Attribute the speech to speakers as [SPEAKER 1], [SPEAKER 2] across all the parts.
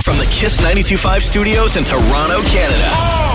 [SPEAKER 1] from the Kiss 92.5 studios in Toronto, Canada.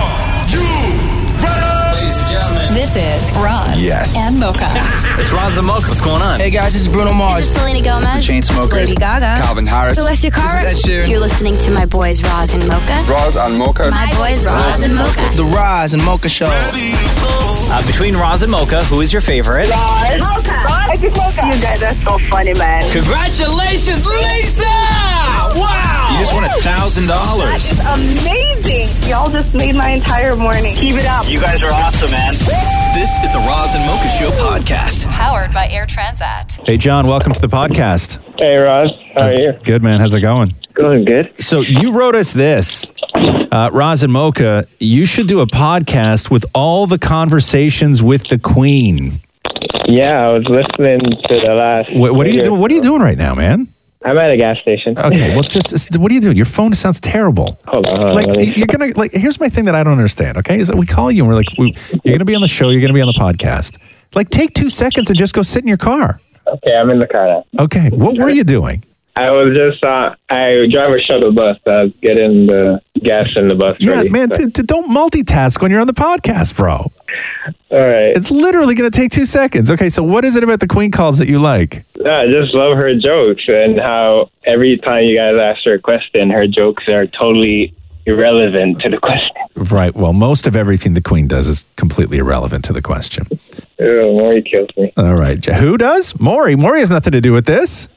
[SPEAKER 2] Ladies and gentlemen,
[SPEAKER 3] This is Roz and Mocha.
[SPEAKER 2] it's Roz and Mocha. What's going on?
[SPEAKER 4] Hey guys, this is Bruno Mars.
[SPEAKER 5] This is Selena Gomez.
[SPEAKER 4] Chainsmokers.
[SPEAKER 5] Lady Gaga.
[SPEAKER 4] Calvin Harris.
[SPEAKER 5] Celestia Cara.
[SPEAKER 4] This is Ed Sheeran.
[SPEAKER 5] You're listening to my boys Roz and Mocha.
[SPEAKER 4] Roz and Mocha.
[SPEAKER 5] My boys Roz and Mocha.
[SPEAKER 4] The Roz and Mocha Show.
[SPEAKER 2] Between Roz and Mocha, who is your favorite?
[SPEAKER 6] Mocha. I think Mocha. You guys are so funny, man.
[SPEAKER 2] Congratulations, Lisa! Wow! You just won $1,000.
[SPEAKER 6] That is amazing. Y'all just made my entire morning. Keep it up.
[SPEAKER 1] You guys are awesome, man. This is the Roz and Mocha Show podcast.
[SPEAKER 3] Powered by Air Transat.
[SPEAKER 7] Hey, John, welcome to the podcast.
[SPEAKER 8] Hey, Roz. How are you?
[SPEAKER 7] Good, man. How's it going?
[SPEAKER 8] Going good.
[SPEAKER 7] So you wrote us this. Roz and Mocha, you should do a podcast with all the conversations with the Queen.
[SPEAKER 8] Yeah, I was listening to the last...
[SPEAKER 7] What are you doing? What are you doing right now, man?
[SPEAKER 8] I'm at a gas station.
[SPEAKER 7] Okay, well, what are you doing? Your phone sounds terrible.
[SPEAKER 8] Hold on.
[SPEAKER 7] You're gonna here's my thing that I don't understand. Okay, is that we call you and we're like, you're gonna be on the show, you're gonna be on the podcast. Like, take 2 seconds and just go sit in your car.
[SPEAKER 8] Okay, I'm in the car now.
[SPEAKER 7] Okay, what were you doing?
[SPEAKER 8] I was just, I drive a shuttle bus. I was getting the gas in the bus.
[SPEAKER 7] Yeah,
[SPEAKER 8] ready.
[SPEAKER 7] man, don't multitask when you're on the podcast, bro.
[SPEAKER 8] All right.
[SPEAKER 7] It's literally going to take 2 seconds. Okay, so what is it about the Queen calls that you like?
[SPEAKER 8] I just love her jokes and how every time you guys ask her a question, her jokes are totally irrelevant to the question.
[SPEAKER 7] Right. Well, most of everything the Queen does is completely irrelevant to the question.
[SPEAKER 8] Oh, Maury kills me.
[SPEAKER 7] All right. Who does? Maury. Maury has nothing to do with this.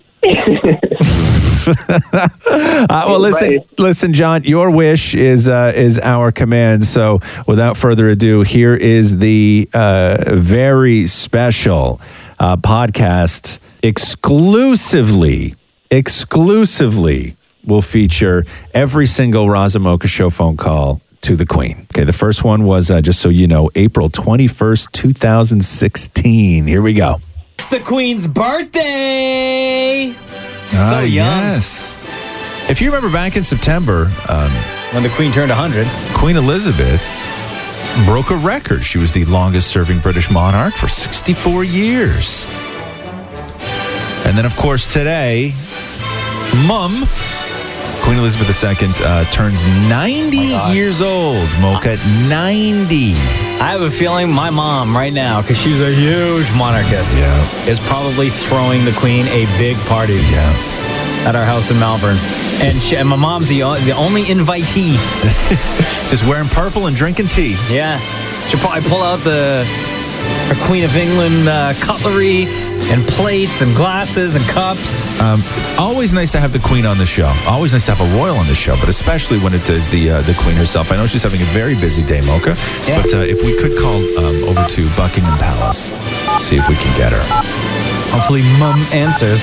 [SPEAKER 7] Well, listen, John. Your wish is our command. So, without further ado, here is the very special podcast. Exclusively will feature every single Roz and Mocha Show phone call to the Queen. Okay, the first one was just so you know, April 21st, 2016. Here we go.
[SPEAKER 2] It's the Queen's birthday! So young.
[SPEAKER 7] Yes. If you remember back in September,
[SPEAKER 2] When the Queen turned 100.
[SPEAKER 7] Queen Elizabeth broke a record. She was the longest-serving British monarch for 64 years. And then, of course, today, Mum, Queen Elizabeth II, turns 90 years old. Mocha, 90.
[SPEAKER 2] I have a feeling my mom right now, because she's a huge monarchist, is probably throwing the Queen a big party at our house in Malvern. And my mom's the only invitee.
[SPEAKER 7] Just wearing purple and drinking tea.
[SPEAKER 2] Yeah. She'll probably pull out her Queen of England cutlery and plates and glasses and cups.
[SPEAKER 7] Always nice to have the Queen on the show. Always nice to have a royal on the show, but especially when it is the Queen herself. I know she's having a very busy day, Mocha, but if we could call over to Buckingham Palace, see if we can get her.
[SPEAKER 2] Hopefully Mum answers.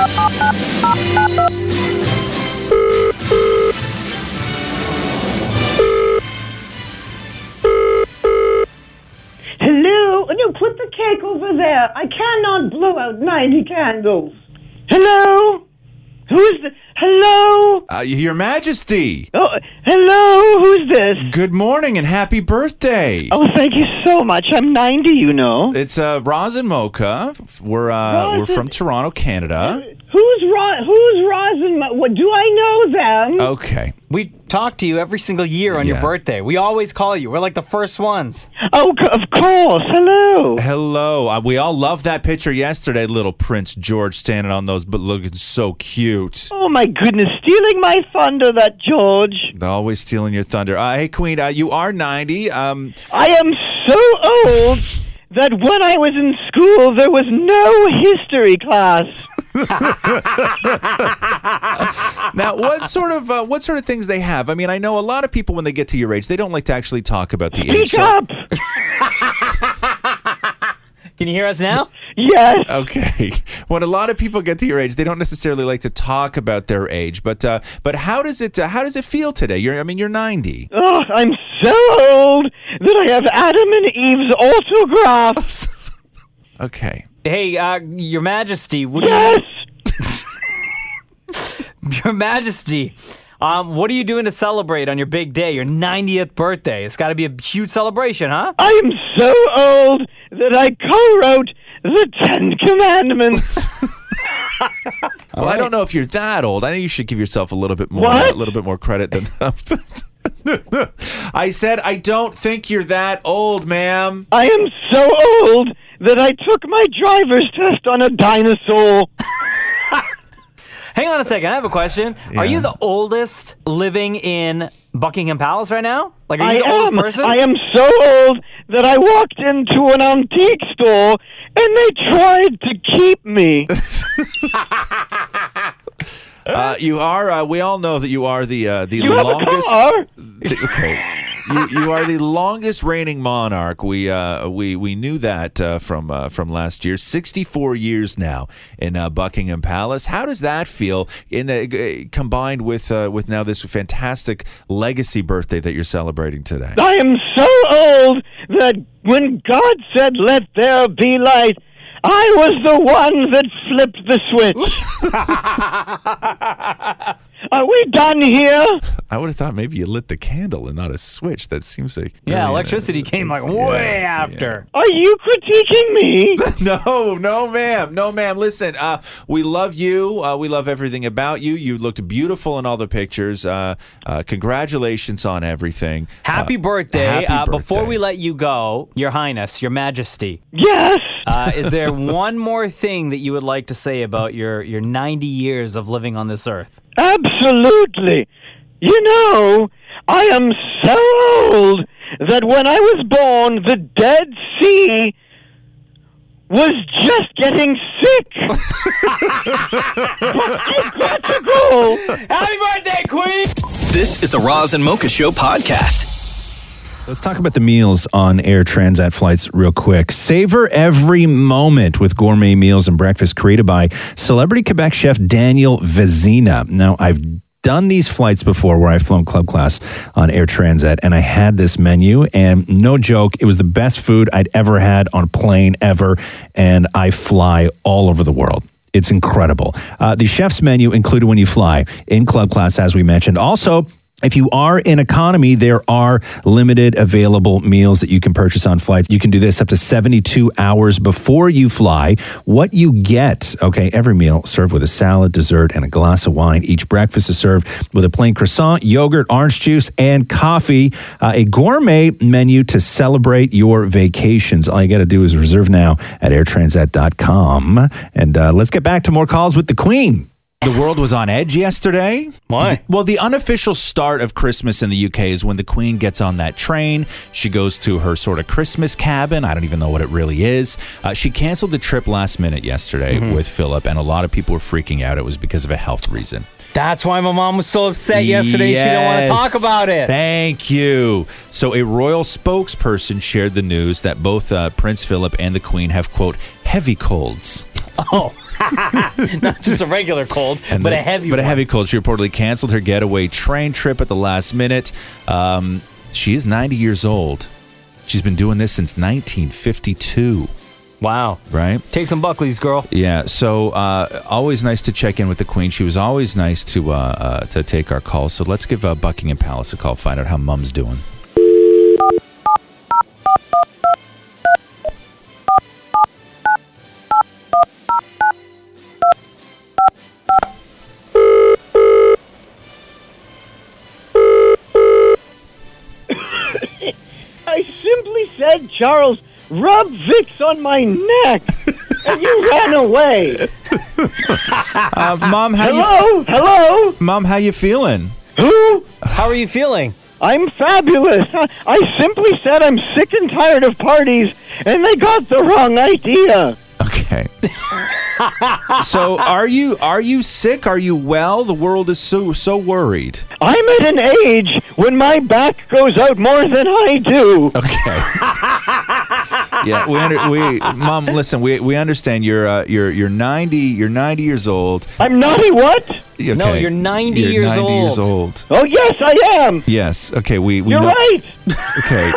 [SPEAKER 6] Hello? No, put the cake over there. I cannot blow out 90 candles. Hello? Who's the... Hello?
[SPEAKER 7] Your Majesty.
[SPEAKER 6] Oh, hello? Who's this?
[SPEAKER 7] Good morning and happy birthday.
[SPEAKER 6] Oh, thank you so much. I'm 90, you know.
[SPEAKER 7] It's Roz and Mocha. We're from Toronto, Canada.
[SPEAKER 6] Who's Roz and what? Do I know them?
[SPEAKER 7] Okay.
[SPEAKER 2] We talk to you every single year on your birthday. We always call you. We're like the first ones.
[SPEAKER 6] Oh, of course. Hello.
[SPEAKER 7] Hello. We all loved that picture yesterday, little Prince George standing on those, but looking so cute.
[SPEAKER 6] Oh, my goodness. Stealing my thunder, that George.
[SPEAKER 7] Always stealing your thunder. Hey, Queen, you are 90.
[SPEAKER 6] I am so old that when I was in school, there was no history class.
[SPEAKER 7] Now, what sort of things they have? I mean, I know a lot of people when they get to your age, they don't like to actually talk about the age.
[SPEAKER 6] Speak up.
[SPEAKER 2] Can you hear us now?
[SPEAKER 6] Yes.
[SPEAKER 7] Okay. When a lot of people get to your age, they don't necessarily like to talk about their age. But how does it feel today? You're 90.
[SPEAKER 6] Oh, I'm so old that I have Adam and Eve's autograph.
[SPEAKER 7] Okay.
[SPEAKER 2] Hey, Your Majesty.
[SPEAKER 6] Yes.
[SPEAKER 2] Your Majesty. What are you doing to celebrate on your big day, your 90th birthday? It's got to be a huge celebration, huh?
[SPEAKER 6] I am so old that I co-wrote the 10 Commandments.
[SPEAKER 7] Well, I don't know if you're that old. I think you should give yourself a little bit more credit than. I said I don't think you're that old, ma'am.
[SPEAKER 6] I am so old that I took my driver's test on a dinosaur.
[SPEAKER 2] Hang on a second. I have a question.
[SPEAKER 7] Yeah.
[SPEAKER 2] Are you the oldest living in Buckingham Palace right now? Like, are you the oldest person?
[SPEAKER 6] I am so old that I walked into an antique store and they tried to keep me.
[SPEAKER 7] You are. We all know that you are the
[SPEAKER 6] You
[SPEAKER 7] longest.
[SPEAKER 6] have a car?
[SPEAKER 7] Okay. You are the longest reigning monarch. We knew that from last year. 64 years now in Buckingham Palace. How does that feel combined with now this fantastic legacy birthday that you're celebrating today?
[SPEAKER 6] I am so old that when God said, "Let there be light," I was the one that flipped the switch. Are we done here?
[SPEAKER 7] I would have thought maybe you lit the candle and not a switch. That seems like...
[SPEAKER 2] Yeah, electricity came like way after.
[SPEAKER 6] Are you critiquing me?
[SPEAKER 7] No, ma'am. No, ma'am. Listen, we love you. We love everything about you. You looked beautiful in all the pictures. Congratulations on everything.
[SPEAKER 2] Happy birthday.
[SPEAKER 7] Happy birthday.
[SPEAKER 2] Before we let you go, Your Highness, Your Majesty.
[SPEAKER 6] Yes.
[SPEAKER 2] Is there one more thing that you would like to say about your 90 years of living on this earth?
[SPEAKER 6] Absolutely. You know, I am so old that when I was born, the Dead Sea was just getting sick. I've got to go.
[SPEAKER 2] Happy birthday, Queen!
[SPEAKER 1] This is the Roz and Mocha Show podcast.
[SPEAKER 7] Let's talk about the meals on Air Transat flights real quick. Savor every moment with gourmet meals and breakfast created by celebrity Quebec chef Daniel Vezina. Now, I've done these flights before where I've flown club class on Air Transat, and I had this menu, and no joke, it was the best food I'd ever had on a plane ever, and I fly all over the world. It's incredible. The chef's menu included when you fly in club class, as we mentioned. Also, if you are in economy, there are limited available meals that you can purchase on flights. You can do this up to 72 hours before you fly. What you get, okay, every meal served with a salad, dessert, and a glass of wine. Each breakfast is served with a plain croissant, yogurt, orange juice, and coffee. A gourmet menu to celebrate your vacations. All you got to do is reserve now at airtransat.com. And let's get back to more calls with the Queen. The world was on edge yesterday.
[SPEAKER 2] Why?
[SPEAKER 7] Well, the unofficial start of Christmas in the UK is when the Queen gets on that train. She goes to her sort of Christmas cabin. I don't even know what it really is. She canceled the trip last minute yesterday with Philip, and a lot of people were freaking out. It was because of a health reason.
[SPEAKER 2] That's why my mom was so upset yesterday. She didn't want to talk about it.
[SPEAKER 7] Thank you. So a royal spokesperson shared the news that both Prince Philip and the Queen have, quote, heavy colds.
[SPEAKER 2] Oh. Not just a regular cold, but a heavy one.
[SPEAKER 7] But a heavy cold. She reportedly canceled her getaway train trip at the last minute. She is 90 years old. She's been doing this since 1952.
[SPEAKER 2] Wow.
[SPEAKER 7] Right?
[SPEAKER 2] Take some Buckleys, girl.
[SPEAKER 7] Yeah, so always nice to check in with the Queen. She was always nice to take our calls. So let's give Buckingham Palace a call, find out how Mom's doing.
[SPEAKER 6] I simply said, Charles, rub Vicks on my neck, and you ran away.
[SPEAKER 7] Mom,
[SPEAKER 6] Hello?
[SPEAKER 7] Mom, how you feeling?
[SPEAKER 6] Who?
[SPEAKER 2] How are you feeling?
[SPEAKER 6] I'm fabulous. I simply said I'm sick and tired of parties, and they got the wrong idea.
[SPEAKER 7] Okay. So are you sick? Are you well? The world is so worried.
[SPEAKER 6] I'm at an age when my back goes out more than I do.
[SPEAKER 7] Okay. Yeah, Mom, listen, we understand you're 90 years old.
[SPEAKER 6] I'm naughty what?
[SPEAKER 7] Okay.
[SPEAKER 2] No, you're 90
[SPEAKER 7] You're
[SPEAKER 2] years
[SPEAKER 7] 90
[SPEAKER 2] old.
[SPEAKER 7] years old.
[SPEAKER 6] Oh yes, I am.
[SPEAKER 7] Yes. Okay, we
[SPEAKER 6] You're
[SPEAKER 7] know.
[SPEAKER 6] right.
[SPEAKER 7] Okay.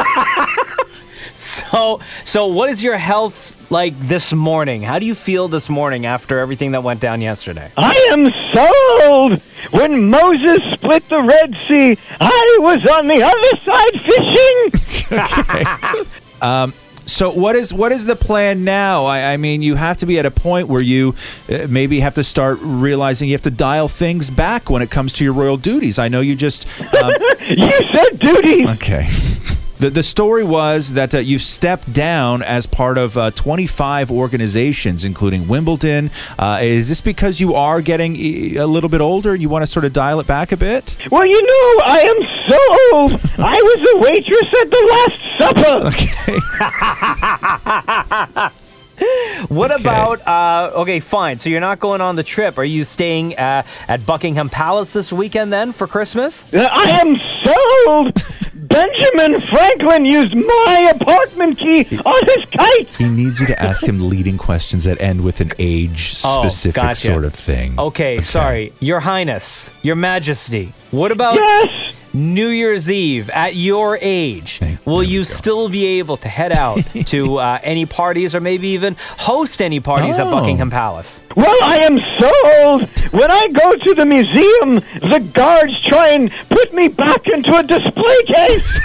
[SPEAKER 2] So what is your health like this morning? How do you feel this morning after everything that went down yesterday?
[SPEAKER 6] I am so old. When Moses split the Red Sea, I was on the other side fishing.
[SPEAKER 7] Okay. So what is the plan now? I mean, you have to be at a point where you maybe have to start realizing you have to dial things back when it comes to your royal duties. I know you just...
[SPEAKER 6] You said duties!
[SPEAKER 7] Okay. The story was that you've stepped down as part of 25 organizations, including Wimbledon. Is this because you are getting a little bit older and you want to sort of dial it back a bit?
[SPEAKER 6] Well, you know, I am so old. I was a waitress at the Last Supper.
[SPEAKER 7] Okay.
[SPEAKER 2] What about, okay, fine. So you're not going on the trip. Are you staying at Buckingham Palace this weekend then for Christmas?
[SPEAKER 6] I am so old. Benjamin Franklin used my apartment key on his kite.
[SPEAKER 7] He needs you to ask him leading questions that end with an age-specific sort of thing.
[SPEAKER 2] Okay, sorry. Your Highness, Your Majesty, what about...
[SPEAKER 6] Yes.
[SPEAKER 2] New Year's Eve at your age, will you still be able to head out to any parties or maybe even host any parties at Buckingham Palace?
[SPEAKER 6] Well, I am so old. When I go to the museum, the guards try and put me back into a display case.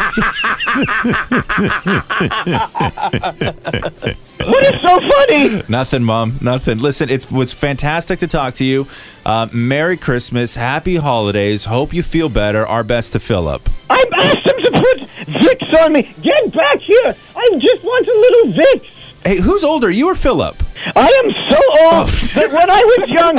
[SPEAKER 6] What is so funny?
[SPEAKER 7] Nothing, Mom. Nothing. Listen, it was fantastic to talk to you. Merry Christmas. Happy holidays. Hope you feel better. Our best to Philip.
[SPEAKER 6] I've asked him to put Vicks on me. Get back here. I just want a little Vicks.
[SPEAKER 7] Hey, who's older, you or Philip?
[SPEAKER 6] I am so old that when I was young,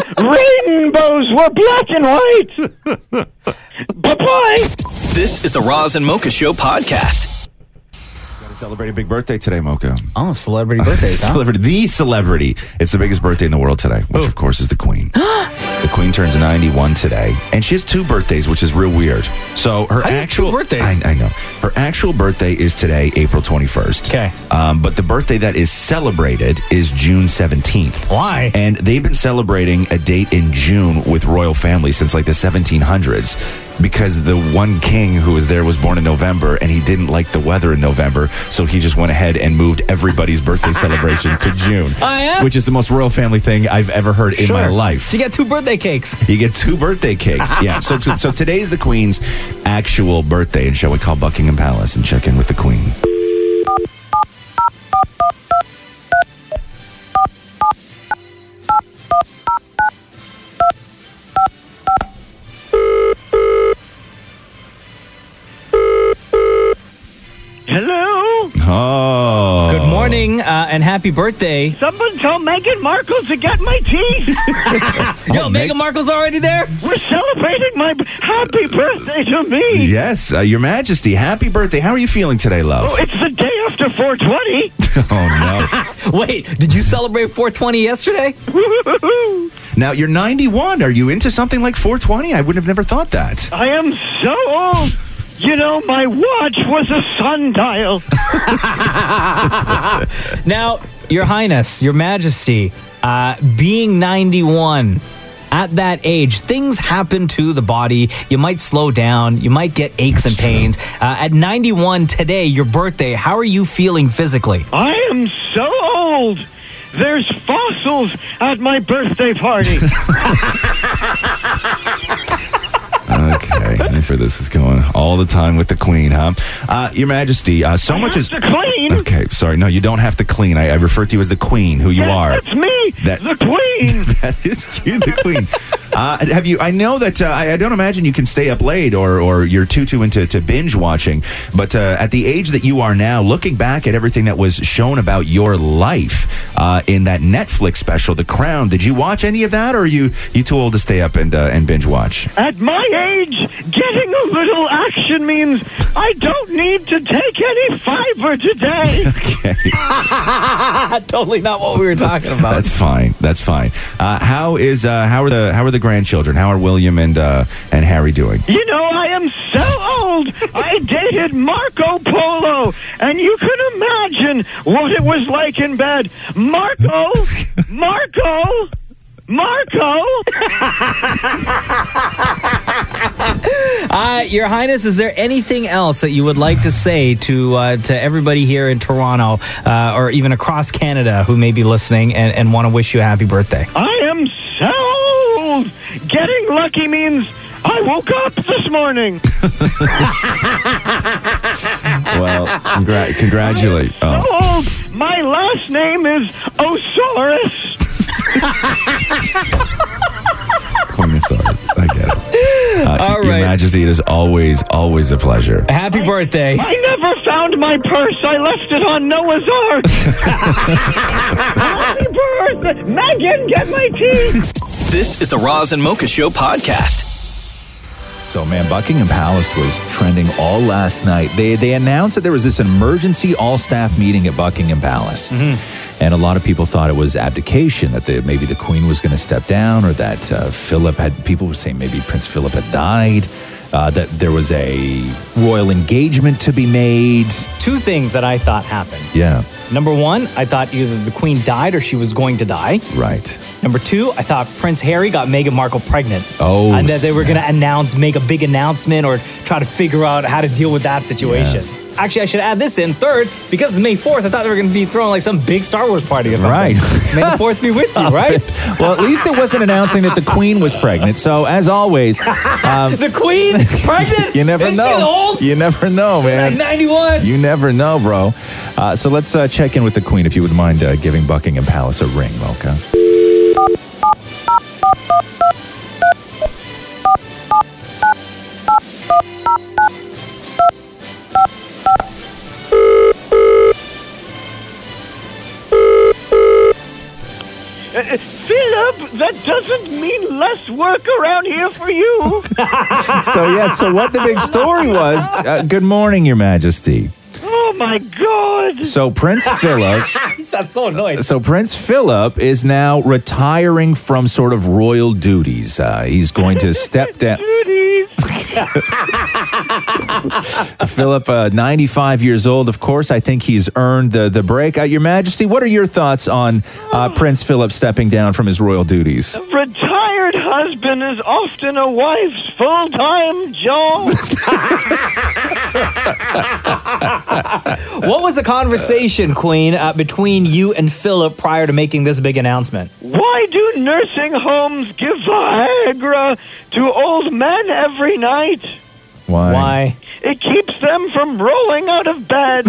[SPEAKER 6] rainbows were black and white. Bye-bye.
[SPEAKER 1] This is the Roz and Mocha Show podcast.
[SPEAKER 7] Celebrate a big birthday today, Mocha.
[SPEAKER 2] Oh, celebrity birthdays, huh?
[SPEAKER 7] The celebrity. It's the biggest birthday in the world today, which, of course, is the Queen. The Queen turns 91 today, and she has 2 birthdays, which is real weird. So her actual...
[SPEAKER 2] 2 birthdays?
[SPEAKER 7] I know. Her actual birthday is today, April 21st.
[SPEAKER 2] Okay.
[SPEAKER 7] But the birthday that is celebrated is June 17th.
[SPEAKER 2] Why?
[SPEAKER 7] And they've been celebrating a date in June with royal family since like the 1700s. Because the one king who was there was born in November, and he didn't like the weather in November, so he just went ahead and moved everybody's birthday celebration to June.
[SPEAKER 2] Oh, yeah?
[SPEAKER 7] Which is the most royal family thing I've ever heard in my life.
[SPEAKER 2] So you get 2 birthday cakes.
[SPEAKER 7] You get 2 birthday cakes. Yeah. So today's the Queen's actual birthday, and shall we call Buckingham Palace and check in with the Queen?
[SPEAKER 6] Hello?
[SPEAKER 7] Oh.
[SPEAKER 2] Good morning and happy birthday.
[SPEAKER 6] Someone tell Meghan Markle to get my teeth.
[SPEAKER 2] Yo, Meghan Markle's already there?
[SPEAKER 6] We're celebrating my happy birthday to me.
[SPEAKER 7] Yes, Your Majesty, happy birthday. How are you feeling today, love?
[SPEAKER 6] Oh, it's the day after 420.
[SPEAKER 7] Oh, no.
[SPEAKER 2] Wait, did you celebrate 420 yesterday?
[SPEAKER 7] Now, you're 91. Are you into something like 420? I would have never thought that.
[SPEAKER 6] I am so old. You know, my watch was a sundial.
[SPEAKER 2] Now, Your Highness, Your Majesty, being 91, at that age, things happen to the body. You might slow down. You might get aches and pains. At 91 today, your birthday, how are you feeling physically?
[SPEAKER 6] I am so old. There's fossils at my birthday party.
[SPEAKER 7] Okay, that's where this is going. All the time with the Queen, huh? Your Majesty, so much is...
[SPEAKER 6] to clean.
[SPEAKER 7] Okay, sorry. No, you don't have to clean. I refer to you as the Queen, who you are.
[SPEAKER 6] That's me, the Queen.
[SPEAKER 7] That is you, the Queen. Have you... I know that... I don't imagine you can stay up late or you're too into binge watching, but at the age that you are now, looking back at everything that was shown about your life in that Netflix special, The Crown, did you watch any of that, or are you too old to stay up and binge watch?
[SPEAKER 6] At my age, getting a little action means I don't need to take any fiber today.
[SPEAKER 7] Okay.
[SPEAKER 2] Totally not what we were talking about.
[SPEAKER 7] That's fine. How are the grandchildren? How are William and Harry doing?
[SPEAKER 6] You know, I am so old. I dated Marco Polo, and you can imagine what it was like in bed. Marco.
[SPEAKER 2] Your Highness, is there anything else that you would like to say to everybody here in Toronto or even across Canada who may be listening and want to wish you a happy birthday?
[SPEAKER 6] I am so old. Getting lucky means I woke up this morning.
[SPEAKER 7] Well, congratulate.
[SPEAKER 6] Oh, my last name is Osaurus.
[SPEAKER 7] Queenosaurus. I get it.
[SPEAKER 2] All
[SPEAKER 7] Your
[SPEAKER 2] right.
[SPEAKER 7] Majesty, it is always a pleasure.
[SPEAKER 2] Happy birthday.
[SPEAKER 6] I never found my purse. I left it on Noah's Ark. Happy birthday. Megan, get my tea.
[SPEAKER 1] This is the Roz and Mocha Show podcast.
[SPEAKER 7] So, man, Buckingham Palace was trending all last night. They announced that there was this emergency all-staff meeting at Buckingham Palace. Mm-hmm. And a lot of people thought it was abdication, that maybe the Queen was going to step down, or that people were saying maybe Prince Philip had died, that there was a royal engagement to be made.
[SPEAKER 2] Two things that I thought happened.
[SPEAKER 7] Yeah.
[SPEAKER 2] Number one, I thought either the Queen died or she was going to die.
[SPEAKER 7] Right.
[SPEAKER 2] Number two, I thought Prince Harry got Meghan Markle pregnant.
[SPEAKER 7] Oh,
[SPEAKER 2] and that they were going to make a big announcement or try to figure out how to deal with that situation. Yeah. Actually, I should add this in. Third, because it's May 4th, I thought they were going to be throwing like some big Star Wars party or something.
[SPEAKER 7] Right.
[SPEAKER 2] May the 4th be with you, right?
[SPEAKER 7] Well, at least it wasn't announcing that the Queen was pregnant. So, as always...
[SPEAKER 2] the Queen pregnant?
[SPEAKER 7] You never
[SPEAKER 2] Is
[SPEAKER 7] know.
[SPEAKER 2] she old?
[SPEAKER 7] You never know, man.
[SPEAKER 2] Like 91?
[SPEAKER 7] You never know, bro. So let's check in with the Queen, if you wouldn't mind giving Buckingham Palace a ring, Mocha.
[SPEAKER 6] Philip, that doesn't mean less work around here for you.
[SPEAKER 7] So what the big story was, good morning, Your Majesty.
[SPEAKER 6] Oh, my God.
[SPEAKER 7] So Prince Philip...
[SPEAKER 2] He sounds so annoyed.
[SPEAKER 7] So Prince Philip is now retiring from sort of royal duties. He's going to step down... Philip, 95 years old, of course. I think he's earned the break. Your Majesty, what are your thoughts on Prince Philip stepping down from his royal duties?
[SPEAKER 6] A retired husband is often a wife's full-time job.
[SPEAKER 2] What was the conversation, Queen, between you and Philip prior to making this big announcement?
[SPEAKER 6] Why do nursing homes give Viagra to old men every night?
[SPEAKER 7] Why?
[SPEAKER 6] It keeps them from rolling out of bed.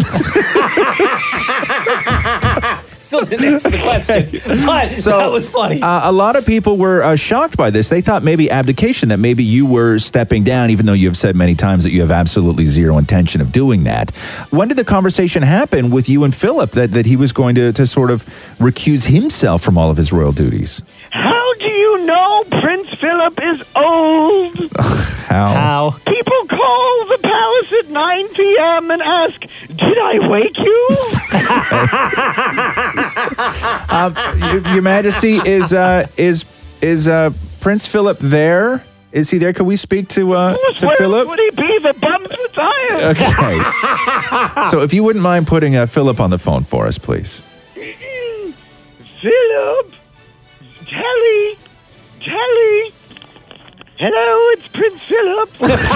[SPEAKER 2] Still didn't answer the question, but that was funny.
[SPEAKER 7] A lot of people were shocked by this. They thought maybe abdication, that maybe you were stepping down, even though you have said many times that you have absolutely zero intention of doing that. When did the conversation happen with you and Philip that he was going to sort of recuse himself from all of his royal duties?
[SPEAKER 6] How do you know Prince Philip is old?
[SPEAKER 7] How?
[SPEAKER 6] People call the palace at 9 p.m. and ask, "Did I wake you?"
[SPEAKER 7] Your Majesty, is Prince Philip there? Is he there? Can we speak to Philip?
[SPEAKER 6] Would he be? The bum's retired.
[SPEAKER 7] Okay. So if you wouldn't mind putting Philip on the phone for us, please.
[SPEAKER 6] Philip, Telly. Hello, it's Prince Philip.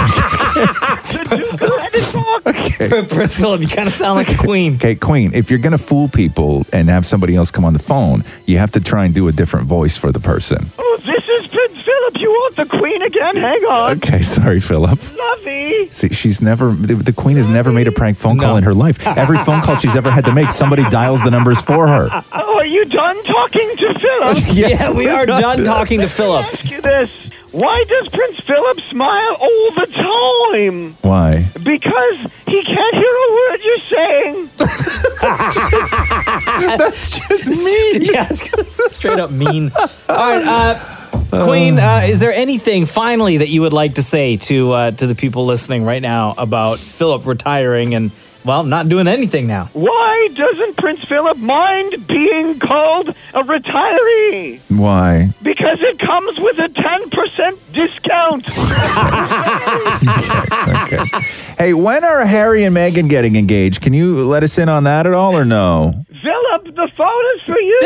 [SPEAKER 7] Okay.
[SPEAKER 2] Prince Philip, you kind of sound like a queen.
[SPEAKER 7] Okay, Queen, if you're going to fool people and have somebody else come on the phone, you have to try and do a different voice for the person.
[SPEAKER 6] Oh, this is Prince Philip. You want the Queen again? Hang on.
[SPEAKER 7] Okay, sorry, Philip.
[SPEAKER 6] Lovey.
[SPEAKER 7] See, the Queen has never made a prank phone call in her life. Every phone call she's ever had to make, somebody dials the numbers for her.
[SPEAKER 6] Oh, are you done talking to Philip?
[SPEAKER 7] Yes,
[SPEAKER 2] yeah, we are done talking to Philip.
[SPEAKER 6] Let me ask you this. Why does Prince Philip smile all the time?
[SPEAKER 7] Why?
[SPEAKER 6] Because he can't hear a word you're saying.
[SPEAKER 7] That's just mean.
[SPEAKER 2] Yeah, straight up mean. All right, Queen, is there anything finally that you would like to say to the people listening right now about Philip retiring and, well, not doing anything now?
[SPEAKER 6] Why doesn't Prince Philip mind being called a retiree?
[SPEAKER 7] Why?
[SPEAKER 6] Because it comes with a 10% discount.
[SPEAKER 7] Okay. Hey, when are Harry and Meghan getting engaged? Can you let us in on that at all or no?
[SPEAKER 6] Philip, the phone is for you.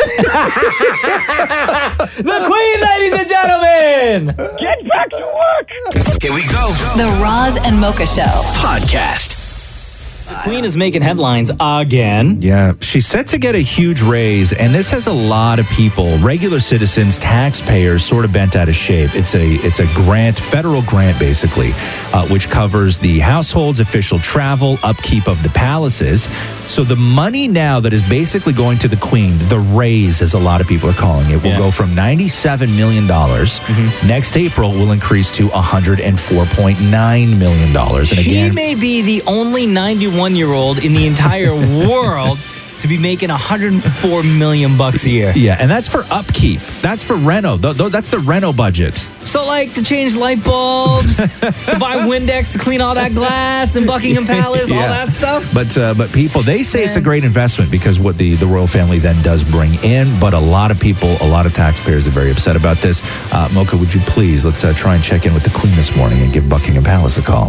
[SPEAKER 2] The Queen, ladies and gentlemen!
[SPEAKER 6] Get back to work.
[SPEAKER 1] Here we go.
[SPEAKER 3] The Roz and Mocha Show
[SPEAKER 1] Podcast.
[SPEAKER 2] Queen is making headlines again.
[SPEAKER 7] Yeah, she's set to get a huge raise, and this has a lot of people, regular citizens, taxpayers, sort of bent out of shape. It's a grant, federal grant, basically, which covers the household's official travel, upkeep of the palaces. So the money now that is basically going to the Queen, the raise, as a lot of people are calling it, will go from $97 million. Next April will increase to $104.9 million. And
[SPEAKER 2] She may be the only 91-year-old in the entire world to be making $104 million a year.
[SPEAKER 7] Yeah, and that's for upkeep. That's for reno. That's the reno budget.
[SPEAKER 2] So, like, to change light bulbs, to buy Windex, to clean all that glass in Buckingham Palace, all that stuff.
[SPEAKER 7] But people, they say it's a great investment because what the royal family then does bring in. But a lot of people, a lot of taxpayers are very upset about this. Mocha, would you please, let's try and check in with the Queen this morning and give Buckingham Palace a call.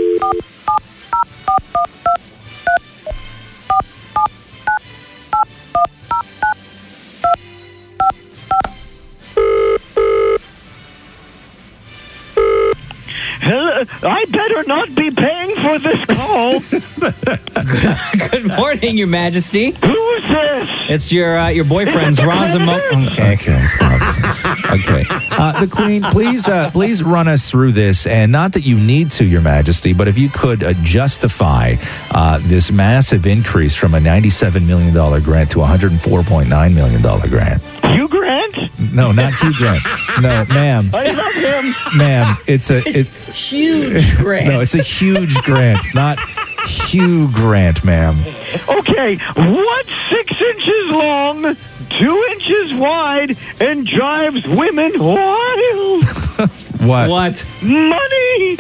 [SPEAKER 6] I better not be paying for this call.
[SPEAKER 2] Good morning, Your Majesty.
[SPEAKER 6] Who is this?
[SPEAKER 2] It's your boyfriend's Roz and Mocha.
[SPEAKER 7] Okay, stop. Okay. The Queen, please run us through this, and not that you need to, Your Majesty, but if you could justify this massive increase from a $97 million grant to a $104.9 million grant.
[SPEAKER 6] Hugh Grant?
[SPEAKER 7] No, not Hugh Grant. No, ma'am.
[SPEAKER 6] I love him.
[SPEAKER 7] Ma'am, it's a
[SPEAKER 2] huge grant.
[SPEAKER 7] No, it's a huge grant, not Hugh Grant, ma'am.
[SPEAKER 6] Okay, what's 6 inches long, 2 inches wide, and drives women wild?
[SPEAKER 7] What?
[SPEAKER 6] Money!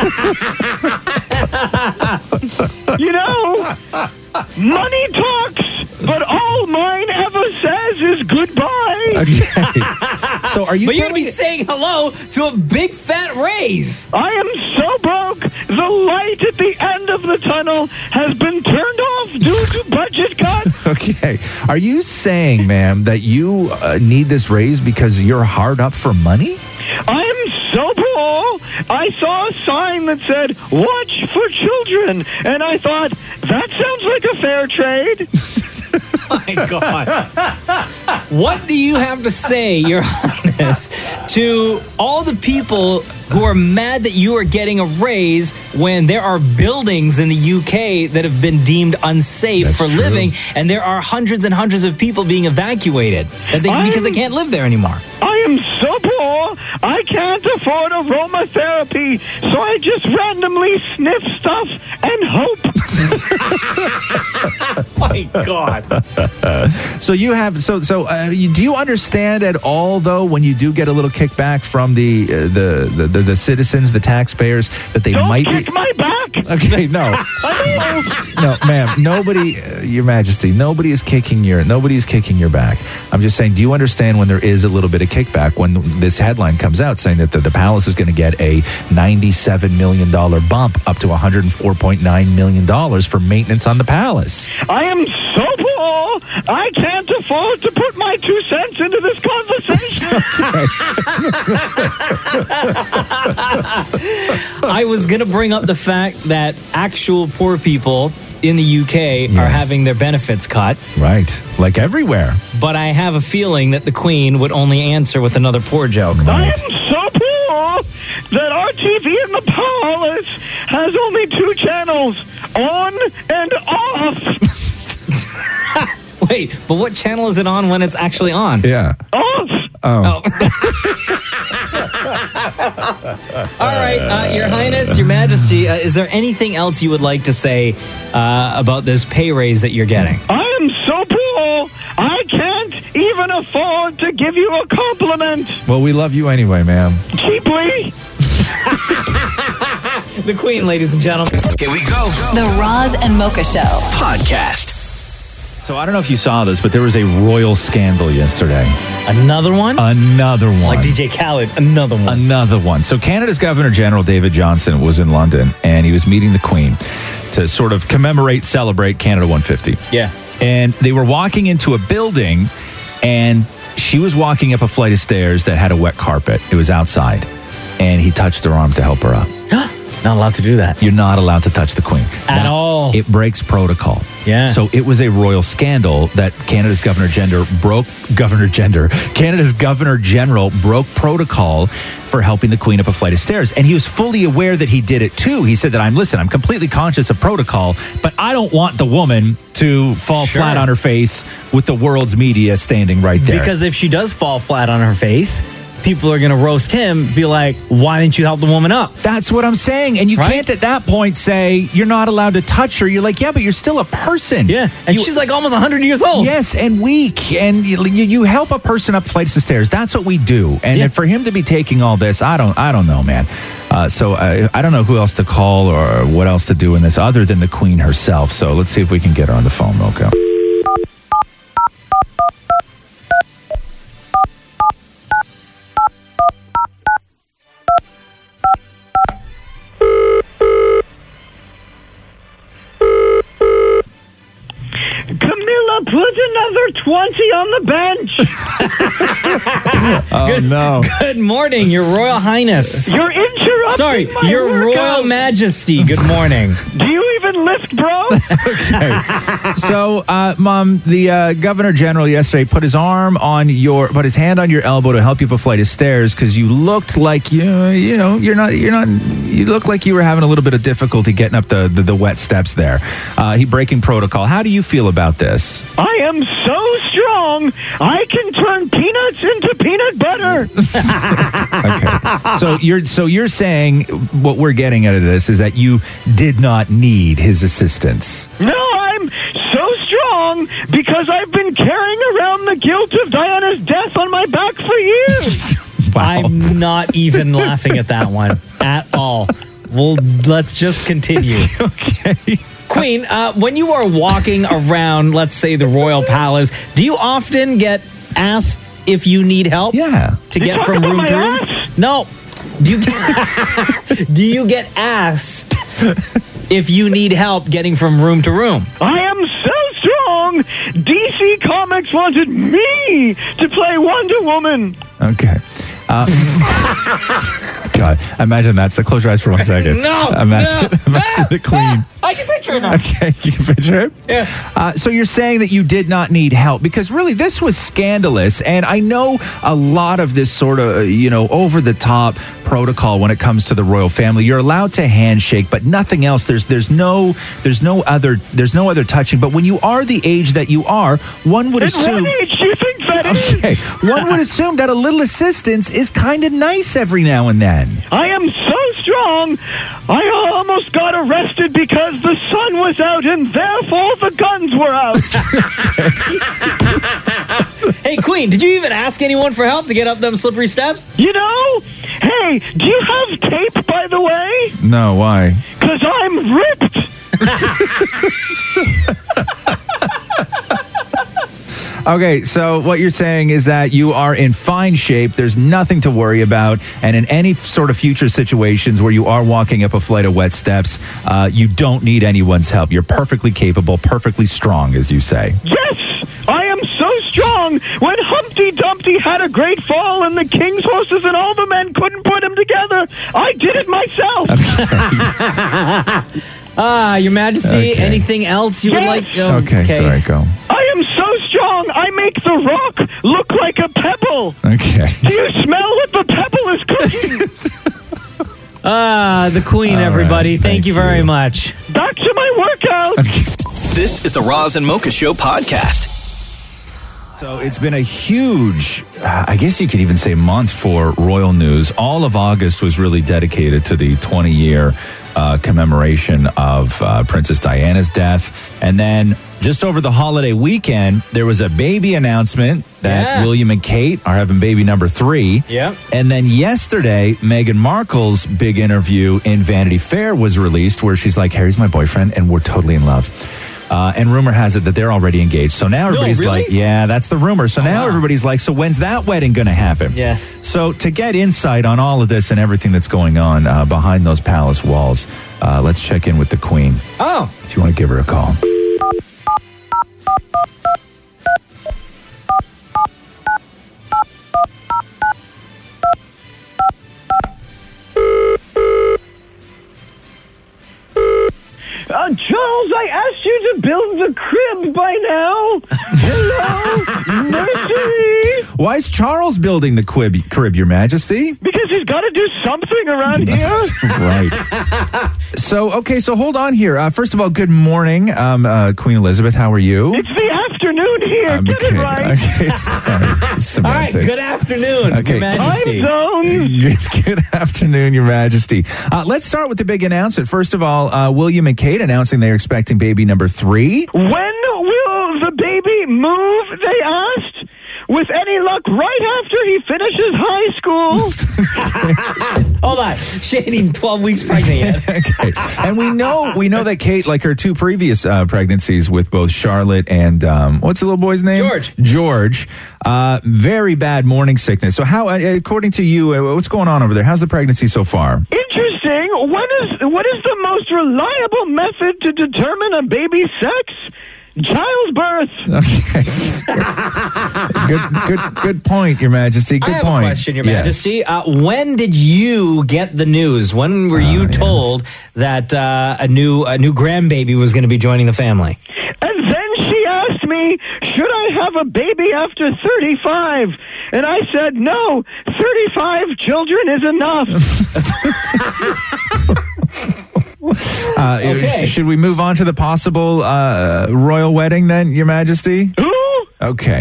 [SPEAKER 6] You know, money talks, but all mine ever says is goodbye.
[SPEAKER 7] Okay. So are you
[SPEAKER 2] But you're
[SPEAKER 7] telling
[SPEAKER 2] going to be saying hello to a big fat raise.
[SPEAKER 6] I am so broke, the light at the end of the tunnel has been turned off due to budget cuts.
[SPEAKER 7] Okay. Are you saying, ma'am, that you need this raise because you're hard up for money?
[SPEAKER 6] I am so poor. I saw a sign that said, "Watch for children," and I thought, that sounds like a fair trade.
[SPEAKER 2] My God. What do you have to say, Your Highness, to all the people who are mad that you are getting a raise when there are buildings in the UK that have been deemed unsafe for living, and there are hundreds and hundreds of people being evacuated because they can't live there anymore?
[SPEAKER 6] I am so poor, I can't afford aromatherapy, so I just randomly sniff stuff and hope.
[SPEAKER 2] My God.
[SPEAKER 7] So you have do you understand at all, though, when you do get a little kickback from the citizens, the taxpayers, that they might
[SPEAKER 6] kick my back.
[SPEAKER 7] Okay, no, no, ma'am, nobody, Your Majesty, nobody is kicking your back. I'm just saying, do you understand when there is a little bit of kickback when this headline comes out saying that the palace is going to get a $97 million bump up to $104.9 million for maintenance on the palace?
[SPEAKER 6] I am so poor, I can't afford to put my 2 cents into this conversation.
[SPEAKER 2] I was going to bring up the fact that actual poor people in the UK are having their benefits cut.
[SPEAKER 7] Right, like everywhere.
[SPEAKER 2] But I have a feeling that the Queen would only answer with another poor joke.
[SPEAKER 6] I am so poor that our TV in the palace has only 2 channels, on and off.
[SPEAKER 2] Wait, but what channel is it on when it's actually on?
[SPEAKER 7] Yeah.
[SPEAKER 6] Off.
[SPEAKER 7] Oh.
[SPEAKER 2] All right, Your Highness, Your Majesty, is there anything else you would like to say about this pay raise that you're getting?
[SPEAKER 6] I am so poor, I can't even afford to give you a compliment.
[SPEAKER 7] Well, we love you anyway, ma'am.
[SPEAKER 6] Cheaply.
[SPEAKER 2] The Queen, ladies and gentlemen.
[SPEAKER 1] Here we go.
[SPEAKER 3] The Roz and Mocha Show
[SPEAKER 1] Podcast.
[SPEAKER 7] So I don't know if you saw this, but there was a royal scandal yesterday.
[SPEAKER 2] Another one?
[SPEAKER 7] Another one.
[SPEAKER 2] Like DJ Khaled, another one.
[SPEAKER 7] Another one. So Canada's Governor General David Johnston was in London, and he was meeting the Queen to sort of celebrate Canada 150.
[SPEAKER 2] Yeah.
[SPEAKER 7] And they were walking into a building, and she was walking up a flight of stairs that had a wet carpet. It was outside. And he touched her arm to help her up.
[SPEAKER 2] Not allowed to do that.
[SPEAKER 7] You're not allowed to touch the Queen.
[SPEAKER 2] At all.
[SPEAKER 7] It breaks protocol.
[SPEAKER 2] Yeah.
[SPEAKER 7] So it was a royal scandal that Canada's Governor General broke protocol for helping the Queen up a flight of stairs. And he was fully aware that he did it too. He said that I'm completely conscious of protocol, but I don't want the woman to fall flat on her face with the world's media standing right there.
[SPEAKER 2] Because if she does fall flat on her face, people are going to roast him, be like, why didn't you help the woman up?
[SPEAKER 7] That's what I'm saying. And you can't at that point say you're not allowed to touch her. You're like, yeah, but you're still a person.
[SPEAKER 2] Yeah. And she's like almost 100 years old.
[SPEAKER 7] Yes, and weak. And you help a person up flights of stairs. That's what we do. And for him to be taking all this, I don't know, man. So I don't know who else to call or what else to do in this other than the Queen herself. So let's see if we can get her on the phone, Mocha.
[SPEAKER 6] Camilla, put another 20 on the bench.
[SPEAKER 7] No.
[SPEAKER 2] Good morning, Your Royal Highness.
[SPEAKER 6] You're interrupting
[SPEAKER 2] Sorry,
[SPEAKER 6] my
[SPEAKER 2] Your
[SPEAKER 6] workout.
[SPEAKER 2] Royal Majesty. Good morning.
[SPEAKER 6] Do you even lift, bro?
[SPEAKER 7] So, Mom, the Governor General yesterday put his hand on your elbow to help you up a flight of stairs because you looked like you looked like you were having a little bit of difficulty getting up the wet steps there. He breaking protocol. How do you feel about this?
[SPEAKER 6] I am so strong, I can turn peanuts into peanut butter.
[SPEAKER 7] Okay. So you're saying what we're getting out of this is that you did not need his assistance.
[SPEAKER 6] No, I'm so strong because I've been carrying around the guilt of Diana's death on my back for years.
[SPEAKER 7] Wow.
[SPEAKER 2] I'm not even laughing at that one at all. Well, let's just continue.
[SPEAKER 7] Okay.
[SPEAKER 2] Queen, when you are walking around, let's say the royal palace, do you often get asked if you need help?
[SPEAKER 7] Yeah.
[SPEAKER 2] To get from room to room? No. Do you get asked if you need help getting from room to room?
[SPEAKER 6] I am so strong, DC Comics wanted me to play Wonder Woman.
[SPEAKER 7] Okay. God, imagine that. So close your eyes for 1 second. Imagine the Queen.
[SPEAKER 2] I can picture it now.
[SPEAKER 7] Okay, you can picture it?
[SPEAKER 2] Yeah.
[SPEAKER 7] So you're saying that you did not need help because really this was scandalous. And I know a lot of this sort of, over the top protocol when it comes to the royal family. You're allowed to handshake, but nothing else. There's no other touching. But when you are the age that you are, one would assume.
[SPEAKER 6] What age do you think that is?
[SPEAKER 7] Okay, one would assume that a little assistance is kind of nice every now and then.
[SPEAKER 6] I am so strong, I almost got arrested because the sun was out and therefore the guns were out.
[SPEAKER 2] Hey, Queen, did you even ask anyone for help to get up them slippery steps?
[SPEAKER 6] Hey, do you have tape, by the way?
[SPEAKER 7] No, why?
[SPEAKER 6] Because I'm ripped.
[SPEAKER 7] Okay, so what you're saying is that you are in fine shape. There's nothing to worry about. And in any sort of future situations where you are walking up a flight of wet steps, you don't need anyone's help. You're perfectly capable, perfectly strong, as you say.
[SPEAKER 6] Yes, I am so strong. When Humpty Dumpty had a great fall and the king's horses and all the men couldn't put him together, I did it myself.
[SPEAKER 2] Your Majesty,
[SPEAKER 7] Okay.
[SPEAKER 2] anything else you would like?
[SPEAKER 7] Okay, sorry, go.
[SPEAKER 6] I am so strong, I make the rock look like a pebble.
[SPEAKER 7] Okay.
[SPEAKER 6] Do you smell what the pebble is cooking?
[SPEAKER 2] The Queen,
[SPEAKER 7] All
[SPEAKER 2] everybody.
[SPEAKER 7] right,
[SPEAKER 2] Thank you very much.
[SPEAKER 6] Back to my workout.
[SPEAKER 1] This is the Roz and Mocha Show podcast.
[SPEAKER 7] So it's been a huge, I guess you could even say month for royal news. All of August was really dedicated to the 20-year commemoration of Princess Diana's death. And then just over the holiday weekend, there was a baby announcement that William and Kate are having baby number 3.
[SPEAKER 2] Yeah.
[SPEAKER 7] And then yesterday, Meghan Markle's big interview in Vanity Fair was released where she's like, Harry's my boyfriend and we're totally in love. And rumor has it that they're already engaged. So now everybody's
[SPEAKER 2] really?
[SPEAKER 7] like, yeah, that's the rumor. So now everybody's like, so when's that wedding going to happen?
[SPEAKER 2] Yeah.
[SPEAKER 7] So to get insight on all of this and everything that's going on behind those palace walls, let's check in with the Queen.
[SPEAKER 2] Oh.
[SPEAKER 7] If you want to give her a call.
[SPEAKER 6] Charles, I asked you to build the crib by now. Hello, nursery.
[SPEAKER 7] Why is Charles building the crib, Your Majesty?
[SPEAKER 6] Because he's got to do something around here.
[SPEAKER 7] Right. So hold on here. First of all, good morning, Queen Elizabeth. How are you?
[SPEAKER 6] It's the afternoon here. Get it right.
[SPEAKER 7] Okay, sorry.
[SPEAKER 2] All right, good afternoon, Your Majesty.
[SPEAKER 6] Time zones.
[SPEAKER 7] Good afternoon, Your Majesty. Let's start with the big announcement. First of all, William and Kate announcing they're expecting baby number 3.
[SPEAKER 6] When will the baby move, they asked? With any luck, right after he finishes high school.
[SPEAKER 2] Hold on. She ain't even 12 weeks pregnant yet.
[SPEAKER 7] Okay. And we know that Kate, like her 2 previous pregnancies with both Charlotte and, what's the little boy's name? George. Very bad morning sickness. So how, according to you, what's going on over there? How's the pregnancy so far?
[SPEAKER 6] Interesting. What is the most reliable method to determine a baby's sex? Childbirth.
[SPEAKER 7] Okay. Good point, Your Majesty. Good
[SPEAKER 2] I have
[SPEAKER 7] point.
[SPEAKER 2] a question, Your Majesty. When did you get the news? When were you told that a new grandbaby was going to be joining the family?
[SPEAKER 6] And then she asked me, should I have a baby after 35? And I said, no, 35 children is enough.
[SPEAKER 2] Okay.
[SPEAKER 7] Should we move on to the possible royal wedding then, Your Majesty?
[SPEAKER 6] Who?
[SPEAKER 7] Okay.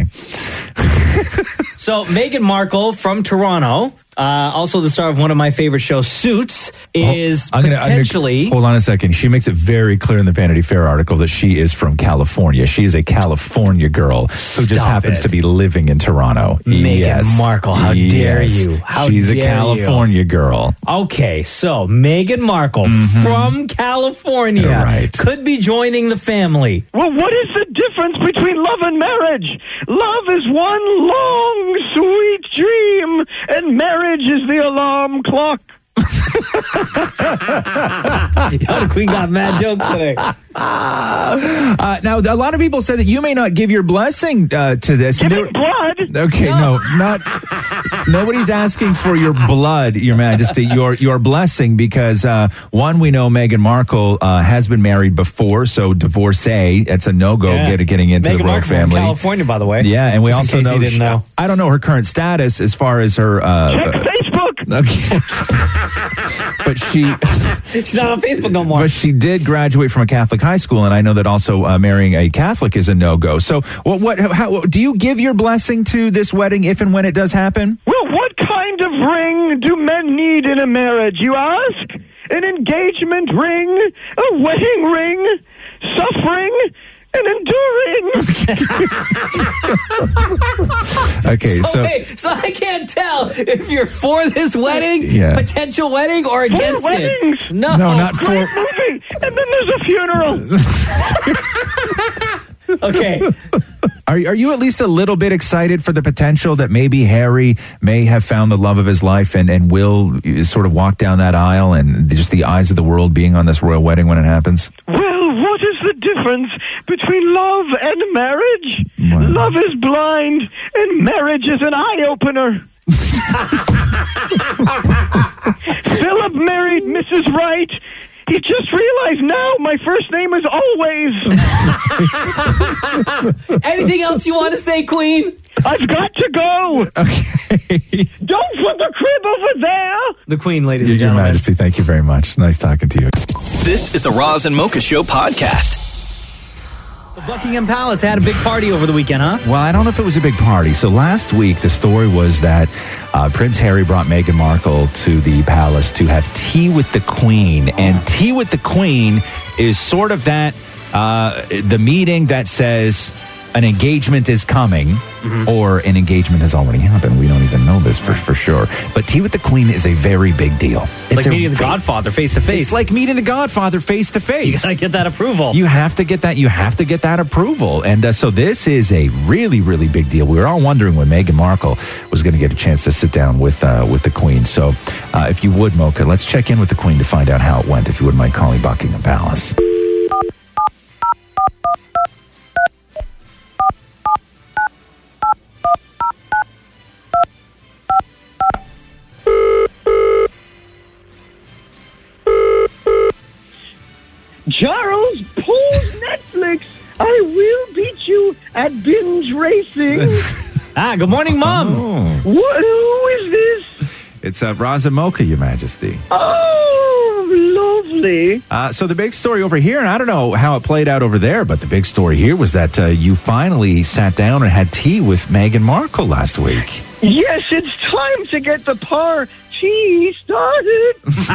[SPEAKER 2] So Meghan Markle from Toronto, also the star of one of my favorite shows, Suits, is potentially...
[SPEAKER 7] Hold on a second. She makes it very clear in the Vanity Fair article that she is from California. She is a California girl who just happens to be living in Toronto.
[SPEAKER 2] Meghan Markle, how dare you?
[SPEAKER 7] She's a California girl.
[SPEAKER 2] Okay, so Meghan Markle from California could be joining the family.
[SPEAKER 6] Well, what is the difference between love and marriage? Love is one long, sweet dream, and marriage is the alarm clock.
[SPEAKER 2] The Queen got mad jokes today.
[SPEAKER 7] Now, a lot of people said that you may not give your blessing to this.
[SPEAKER 6] Giving blood?
[SPEAKER 7] Okay, no, not. Nobody's asking for your blood, Your Majesty, your blessing, because one, we know Meghan Markle has been married before, so divorcee. It's a no-go getting into
[SPEAKER 2] Meghan
[SPEAKER 7] the royal
[SPEAKER 2] Markle
[SPEAKER 7] family.
[SPEAKER 2] From California, by the way.
[SPEAKER 7] Yeah, and we
[SPEAKER 2] just
[SPEAKER 7] also
[SPEAKER 2] in case you didn't know.
[SPEAKER 7] I don't know her current status as far as her.
[SPEAKER 6] Check Facebook.
[SPEAKER 7] Okay. But
[SPEAKER 2] she's not on Facebook no more.
[SPEAKER 7] But she did graduate from a Catholic high school, and I know that also marrying a Catholic is a no-go. So, how do you give your blessing to this wedding if and when it does happen?
[SPEAKER 6] Well, what kind of ring do men need in a marriage, you ask? An engagement ring? A wedding ring? Suffering? And enduring.
[SPEAKER 7] Okay,
[SPEAKER 2] so I can't tell if you're for this wedding, potential wedding, or against
[SPEAKER 6] weddings.
[SPEAKER 2] it. No,
[SPEAKER 7] not
[SPEAKER 6] Great
[SPEAKER 7] for.
[SPEAKER 6] movie. And then there's a funeral.
[SPEAKER 2] Okay.
[SPEAKER 7] Are you at least a little bit excited for the potential that maybe Harry may have found the love of his life and will sort of walk down that aisle and just the eyes of the world being on this royal wedding when it happens?
[SPEAKER 6] Well, what is the difference between love and marriage?
[SPEAKER 7] Wow.
[SPEAKER 6] Love is blind and marriage is an eye-opener. Philip married Mrs. Wright. He just realized now my first name is always.
[SPEAKER 2] Anything else you want to say, Queen?
[SPEAKER 6] I've got to go.
[SPEAKER 7] Okay.
[SPEAKER 6] Don't put the crib over there.
[SPEAKER 2] The Queen, ladies and
[SPEAKER 7] Your
[SPEAKER 2] gentlemen.
[SPEAKER 7] Majesty, thank you very much. Nice talking to you.
[SPEAKER 1] This is the Roz and Mocha Show podcast.
[SPEAKER 2] The Buckingham Palace had a big party over the weekend, huh?
[SPEAKER 7] Well, I don't know if it was a big party. So last week, the story was that Prince Harry brought Meghan Markle to the palace to have tea with the Queen. And tea with the Queen is sort of that, the meeting that says an engagement is coming or an engagement has already happened. We don't even know this for sure. But tea with the Queen is a very big deal. It's
[SPEAKER 2] like meeting the Godfather face to face.
[SPEAKER 7] It's like meeting the Godfather face to face.
[SPEAKER 2] You gotta get that approval.
[SPEAKER 7] You have to get that. You have to get that approval. And so this is a really, really big deal. We were all wondering when Meghan Markle was going to get a chance to sit down with the Queen. So if you would, Mocha, let's check in with the Queen to find out how it went. If you wouldn't mind calling Buckingham Palace.
[SPEAKER 6] Charles, pause Netflix. I will beat you at binge racing.
[SPEAKER 2] Good morning, Mom.
[SPEAKER 6] Who is this?
[SPEAKER 7] It's Roz and Mocha, Your Majesty.
[SPEAKER 6] Oh, lovely.
[SPEAKER 7] So the big story over here, and I don't know how it played out over there, but the big story here was that you finally sat down and had tea with Meghan Markle last week.
[SPEAKER 6] Yes, it's time to get the party started.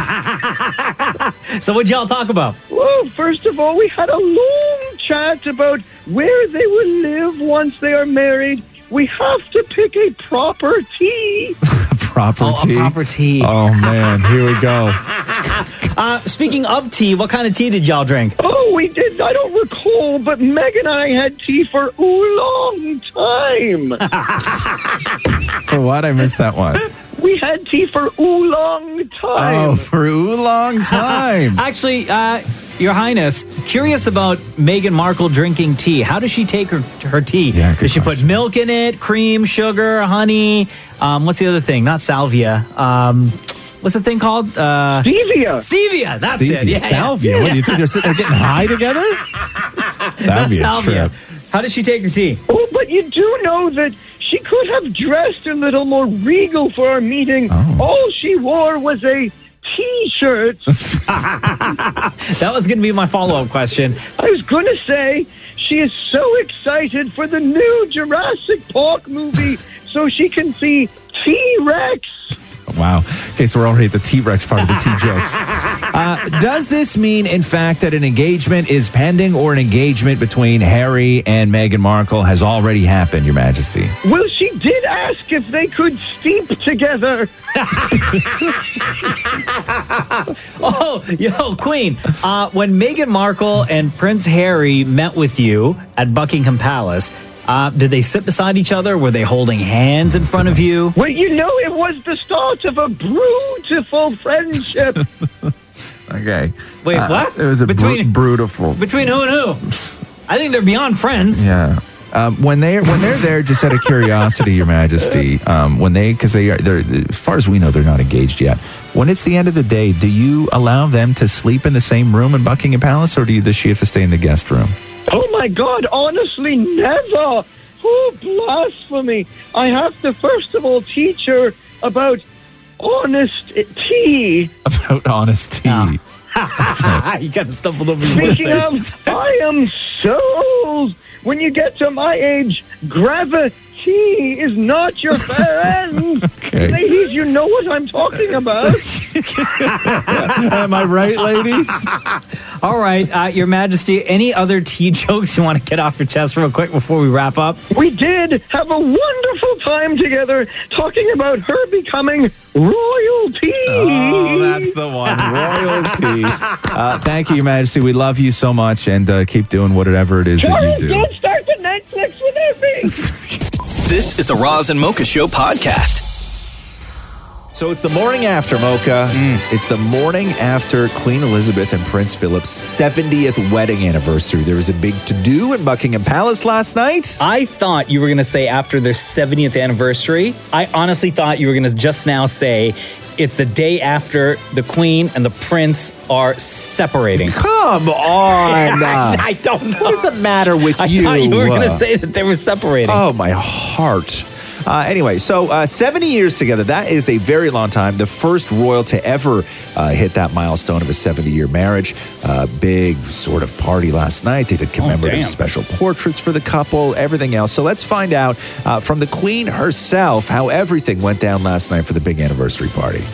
[SPEAKER 2] So what'd y'all talk about?
[SPEAKER 6] Well, first of all, we had a long chat about where they will live once they are married. We have to pick a proper tea.
[SPEAKER 7] Proper tea?
[SPEAKER 2] A proper tea.
[SPEAKER 7] Oh, man. Here we go.
[SPEAKER 2] Speaking of tea, what kind of tea did y'all drink?
[SPEAKER 6] Oh, we did. I don't recall, but Meg and I had tea for a long time.
[SPEAKER 7] For what? I missed that one.
[SPEAKER 6] We had tea for oolong time.
[SPEAKER 7] Oh, for oolong time.
[SPEAKER 2] Actually, Your Highness, curious about Meghan Markle drinking tea. How does she take her tea?
[SPEAKER 7] Yeah,
[SPEAKER 2] does she put milk in it, cream, sugar, honey? What's the other thing? Not salvia. What's the thing called?
[SPEAKER 6] Stevia.
[SPEAKER 2] Stevia, that's it. Yeah,
[SPEAKER 7] salvia.
[SPEAKER 2] yeah.
[SPEAKER 7] What, do you think they're sitting there getting high together? That'd be a
[SPEAKER 2] salvia.
[SPEAKER 7] trip.
[SPEAKER 2] How does she take her tea?
[SPEAKER 6] Oh, but you do know that she could have dressed a little more regal for our meeting.
[SPEAKER 7] Oh.
[SPEAKER 6] All she wore was a T-shirt.
[SPEAKER 2] That was going to be my follow-up question.
[SPEAKER 6] I was going to say she is so excited for the new Jurassic Park movie so she can see T-Rex.
[SPEAKER 7] Wow. Okay, so we're already at the T-Rex part of the T-jokes. Does this mean, in fact, that an engagement is pending or an engagement between Harry and Meghan Markle has already happened, Your Majesty?
[SPEAKER 6] Well, she did ask if they could steep together.
[SPEAKER 2] Oh, yo, Queen, when Meghan Markle and Prince Harry met with you at Buckingham Palace, did they sit beside each other? Were they holding hands in front of you?
[SPEAKER 6] Well, you know, it was the start of a beautiful friendship.
[SPEAKER 7] Okay.
[SPEAKER 2] Wait, what?
[SPEAKER 7] It was a brutal.
[SPEAKER 2] Between who and who? I think they're beyond friends.
[SPEAKER 7] Yeah. When they're there, just out of curiosity, Your Majesty, because they're as far as we know, they're not engaged yet. When it's the end of the day, do you allow them to sleep in the same room in Buckingham Palace, or does she have to stay in the guest room?
[SPEAKER 6] Oh, my God, honestly, never. Oh, blasphemy. I have to, first of all, teach her about honest tea.
[SPEAKER 7] About honest tea.
[SPEAKER 2] You kind of stumbled over your words
[SPEAKER 6] Speaking
[SPEAKER 2] there.
[SPEAKER 6] of, I am so old. When you get to my age, gravity is not your friend.
[SPEAKER 7] Okay.
[SPEAKER 6] Ladies, you know what I'm talking about.
[SPEAKER 7] Am I right, ladies?
[SPEAKER 2] All right, Your Majesty, any other tea jokes you want to get off your chest real quick before we wrap up?
[SPEAKER 6] We did have a wonderful time together talking about her becoming royalty.
[SPEAKER 7] Oh, that's the one. Royalty. Thank you, Your Majesty. We love you so much, and keep doing whatever it is that
[SPEAKER 6] Charles,
[SPEAKER 7] you do.
[SPEAKER 6] don't start the Netflix without me.
[SPEAKER 1] This is the Roz and Mocha Show podcast.
[SPEAKER 9] So it's the morning after, Mocha. It's the morning after Queen Elizabeth and Prince Philip's 70th wedding anniversary. There was a big to-do in Buckingham Palace last night.
[SPEAKER 2] I thought you were going to say after their 70th anniversary. I honestly thought you were going to just now say it's the day after the Queen and the Prince are separating.
[SPEAKER 9] Come on.
[SPEAKER 2] I don't know.
[SPEAKER 9] What does it matter with
[SPEAKER 2] I
[SPEAKER 9] you?
[SPEAKER 2] thought you were going to say that they were separating.
[SPEAKER 9] Oh, my heart. Anyway, so 70 years together, that is a very long time. The first royal to ever hit that milestone of a 70-year marriage. Big sort of party last night. They did commemorative special portraits for the couple, everything else. So let's find out from the Queen herself how everything went down last night for the big anniversary party.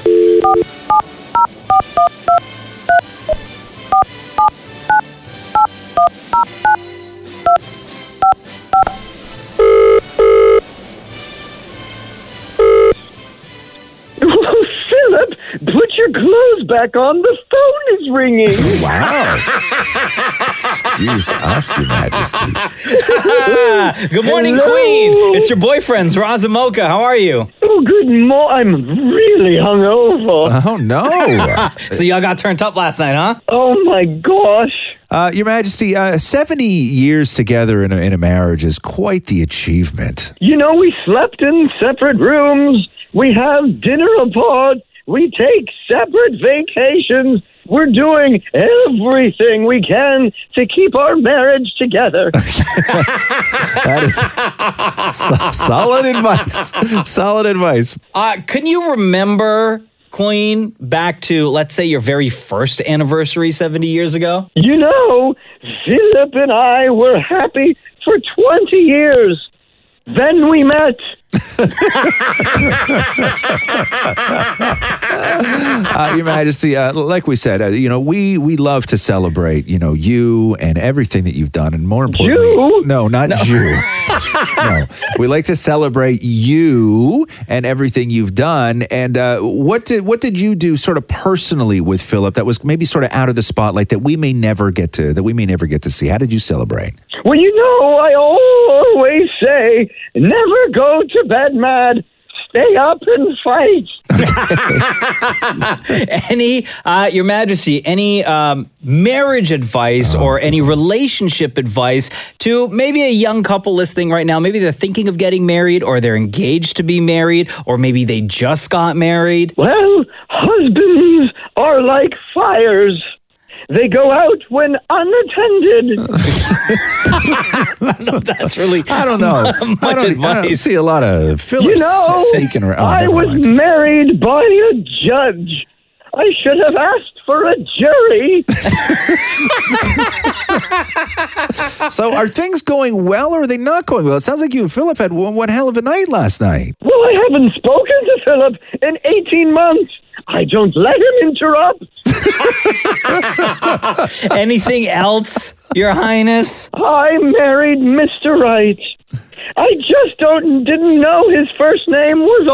[SPEAKER 6] Philip, put your clothes back on. The phone is ringing.
[SPEAKER 9] Wow. Excuse us, Your Majesty.
[SPEAKER 2] Good morning,
[SPEAKER 6] Hello.
[SPEAKER 2] Queen. It's your boyfriends, Roz and Mocha. How are you?
[SPEAKER 6] Oh, good morning. I'm really hungover.
[SPEAKER 9] Oh, no.
[SPEAKER 2] So y'all got turned up last night, huh?
[SPEAKER 6] Oh, my gosh.
[SPEAKER 9] Your Majesty, 70 years together in a marriage is quite the achievement.
[SPEAKER 6] You know, we slept in separate rooms. We have dinner apart. We take separate vacations. we're doing everything we can to keep our marriage together.
[SPEAKER 9] That is solid advice. Solid advice.
[SPEAKER 2] Can you remember, Queen, back to, let's say, your very first anniversary 70 years ago?
[SPEAKER 6] You know, Philip and I were happy for 20 years. Then we met.
[SPEAKER 9] Your Majesty, like we said, we love to celebrate, you and everything that you've done, and more importantly,
[SPEAKER 6] you?
[SPEAKER 9] No, Jew. No, we like to celebrate you and everything you've done. And what did you do, sort of personally, with Philip that was maybe sort of out of the spotlight that we may never get to see? How did you celebrate?
[SPEAKER 6] Well, I always say, never go to bed mad. Stay up and fight.
[SPEAKER 2] Your Majesty, any marriage advice or any relationship advice to maybe a young couple listening right now? Maybe they're thinking of getting married, or they're engaged to be married, or maybe they just got married.
[SPEAKER 6] Well, husbands are like fires. They go out when unattended.
[SPEAKER 2] No, that's really
[SPEAKER 9] I don't know. I don't see a lot of Philip sneaking around.
[SPEAKER 6] I was married by a judge. I should have asked for a jury.
[SPEAKER 9] So are things going well, or are they not going well? It sounds like you and Philip had one hell of a night last night.
[SPEAKER 6] Well, I haven't spoken to Philip in 18 months. I don't let him interrupt.
[SPEAKER 2] Anything else, Your Highness?
[SPEAKER 6] I married Mr. Right. I just didn't know his first name was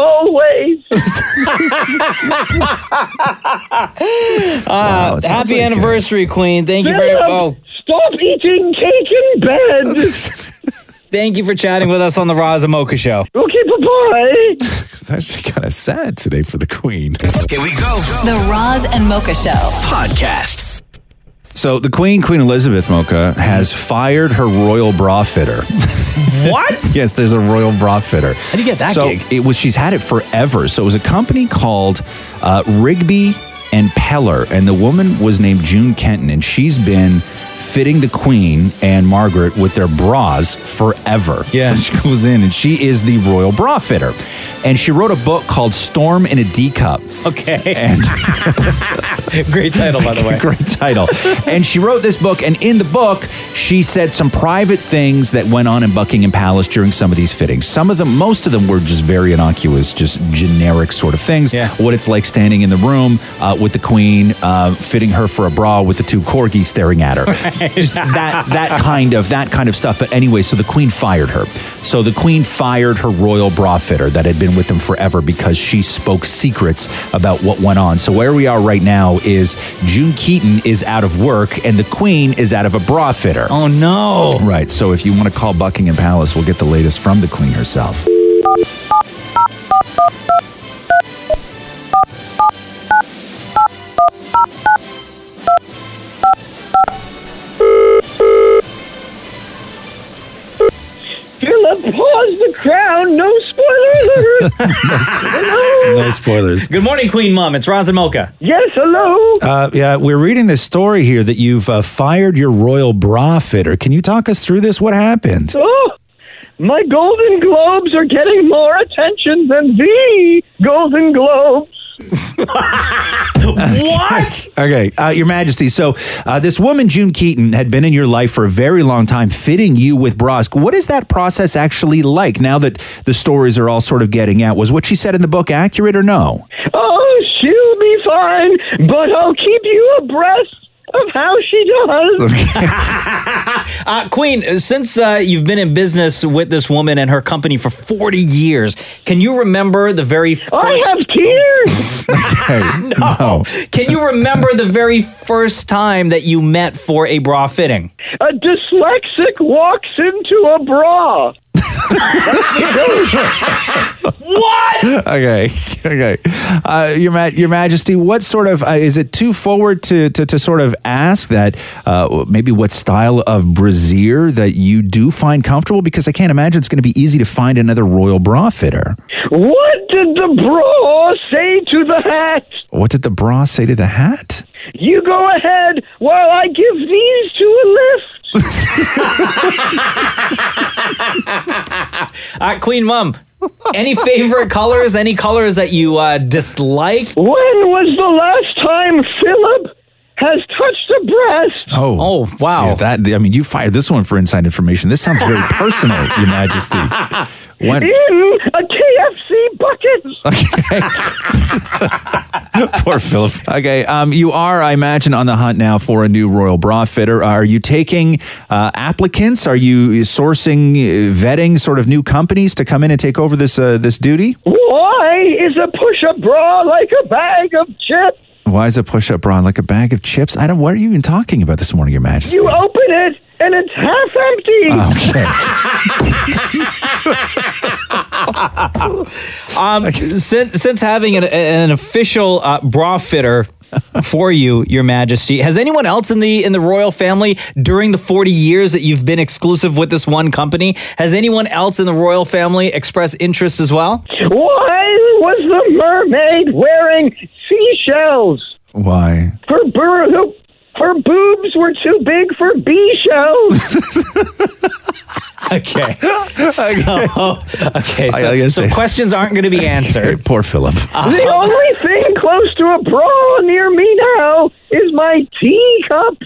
[SPEAKER 6] always.
[SPEAKER 9] Wow,
[SPEAKER 2] happy anniversary, Queen. Thank you
[SPEAKER 6] Philip,
[SPEAKER 2] very much.
[SPEAKER 6] Stop eating cake in bed.
[SPEAKER 2] Thank you for chatting with us on the Roz and Mocha Show.
[SPEAKER 6] Okay, bye-bye.
[SPEAKER 9] It's actually kind of sad today for the Queen.
[SPEAKER 1] Here we go.
[SPEAKER 3] The Roz and Mocha Show
[SPEAKER 1] Podcast.
[SPEAKER 9] So the Queen Elizabeth, Mocha, has fired her royal bra fitter.
[SPEAKER 2] What?
[SPEAKER 9] Yes, there's a royal bra fitter.
[SPEAKER 2] How do you get that gig?
[SPEAKER 9] She's had it forever. So it was a company called Rigby and Peller, and the woman was named June Kenton, and she's been fitting the Queen and Margaret with their bras forever.
[SPEAKER 2] Yeah.
[SPEAKER 9] And she goes in, and she is the royal bra fitter. And she wrote a book called Storm in a D Cup.
[SPEAKER 2] Okay.
[SPEAKER 9] And
[SPEAKER 2] great title, by the way.
[SPEAKER 9] Great title. And she wrote this book, and in the book, she said some private things that went on in Buckingham Palace during some of these fittings. Most of them were just very innocuous, just generic sort of things.
[SPEAKER 2] Yeah.
[SPEAKER 9] What it's like standing in the room with the Queen, fitting her for a bra with the two corgis staring at her. Right. Just that kind of stuff. But anyway, so the Queen fired her. So the Queen fired her royal bra fitter that had been with them forever because she spoke secrets about what went on. So where we are right now is June Keaton is out of work and the Queen is out of a bra fitter.
[SPEAKER 2] Oh no.
[SPEAKER 9] Right. So if you want to call Buckingham Palace, we'll get the latest from the Queen herself.
[SPEAKER 6] Philip, pause the crown. No spoiler alert.
[SPEAKER 9] No spoilers.
[SPEAKER 2] Good morning, Queen Mom. It's Roz and Mocha.
[SPEAKER 6] Yes, hello.
[SPEAKER 9] Yeah, we're reading this story here that you've fired your royal bra fitter. Can you talk us through this? What happened?
[SPEAKER 6] Oh, my Golden Globes are getting more attention than the Golden Globes.
[SPEAKER 2] What?
[SPEAKER 9] Okay, Your Majesty. So this woman, June Keaton, had been in your life for a very long time, fitting you with bras. What is that process actually like now that the stories are all sort of getting out? Was what she said in the book accurate or no?
[SPEAKER 6] Oh, she'll be fine, but I'll keep you abreast of how she does.
[SPEAKER 2] Queen, since you've been in business with this woman and her company for 40 years, can you remember the very first...
[SPEAKER 6] I have tears!
[SPEAKER 9] Okay,
[SPEAKER 2] No. Can you remember the very first time that you met for a bra fitting?
[SPEAKER 6] A dyslexic walks into a bra.
[SPEAKER 2] What?
[SPEAKER 9] Okay. Your Majesty, what sort of is it too forward to sort of ask that maybe what style of brassiere that you do find comfortable? Because I can't imagine it's going to be easy to find another royal bra fitter.
[SPEAKER 6] What did the bra say to the hat?
[SPEAKER 9] What did the bra say to the hat?
[SPEAKER 6] You go ahead while I give these two a lift.
[SPEAKER 2] Queen Mom, any favorite colors? Any colors that you dislike?
[SPEAKER 6] When was the last time Philip has touched a breast?
[SPEAKER 2] Oh, wow.
[SPEAKER 7] Geez, you fired this one for inside information. This sounds very personal, Your Majesty. When?
[SPEAKER 6] In a KFC bucket.
[SPEAKER 7] Okay. Poor Philip. Okay, you are, I imagine, on the hunt now for a new royal bra fitter. Are you taking applicants? Are you sourcing, vetting sort of new companies to come in and take over this duty?
[SPEAKER 6] Why is a push-up bra like a bag of chips?
[SPEAKER 7] Why is a push-up bra like a bag of chips? What are you even talking about this morning, Your Majesty?
[SPEAKER 6] You open it and it's half
[SPEAKER 2] empty. Since having an official bra fitter for you, Your Majesty, has anyone else in the royal family during the 40 years that you've been exclusive with this one company? Has anyone else in the royal family expressed interest as well?
[SPEAKER 6] Why was the mermaid wearing seashells?
[SPEAKER 7] Why?
[SPEAKER 6] Her boobs were too big for bee shells.
[SPEAKER 2] Okay. So questions aren't going to be answered.
[SPEAKER 7] Poor Philip.
[SPEAKER 6] The only thing close to a bra near me now is my teacup.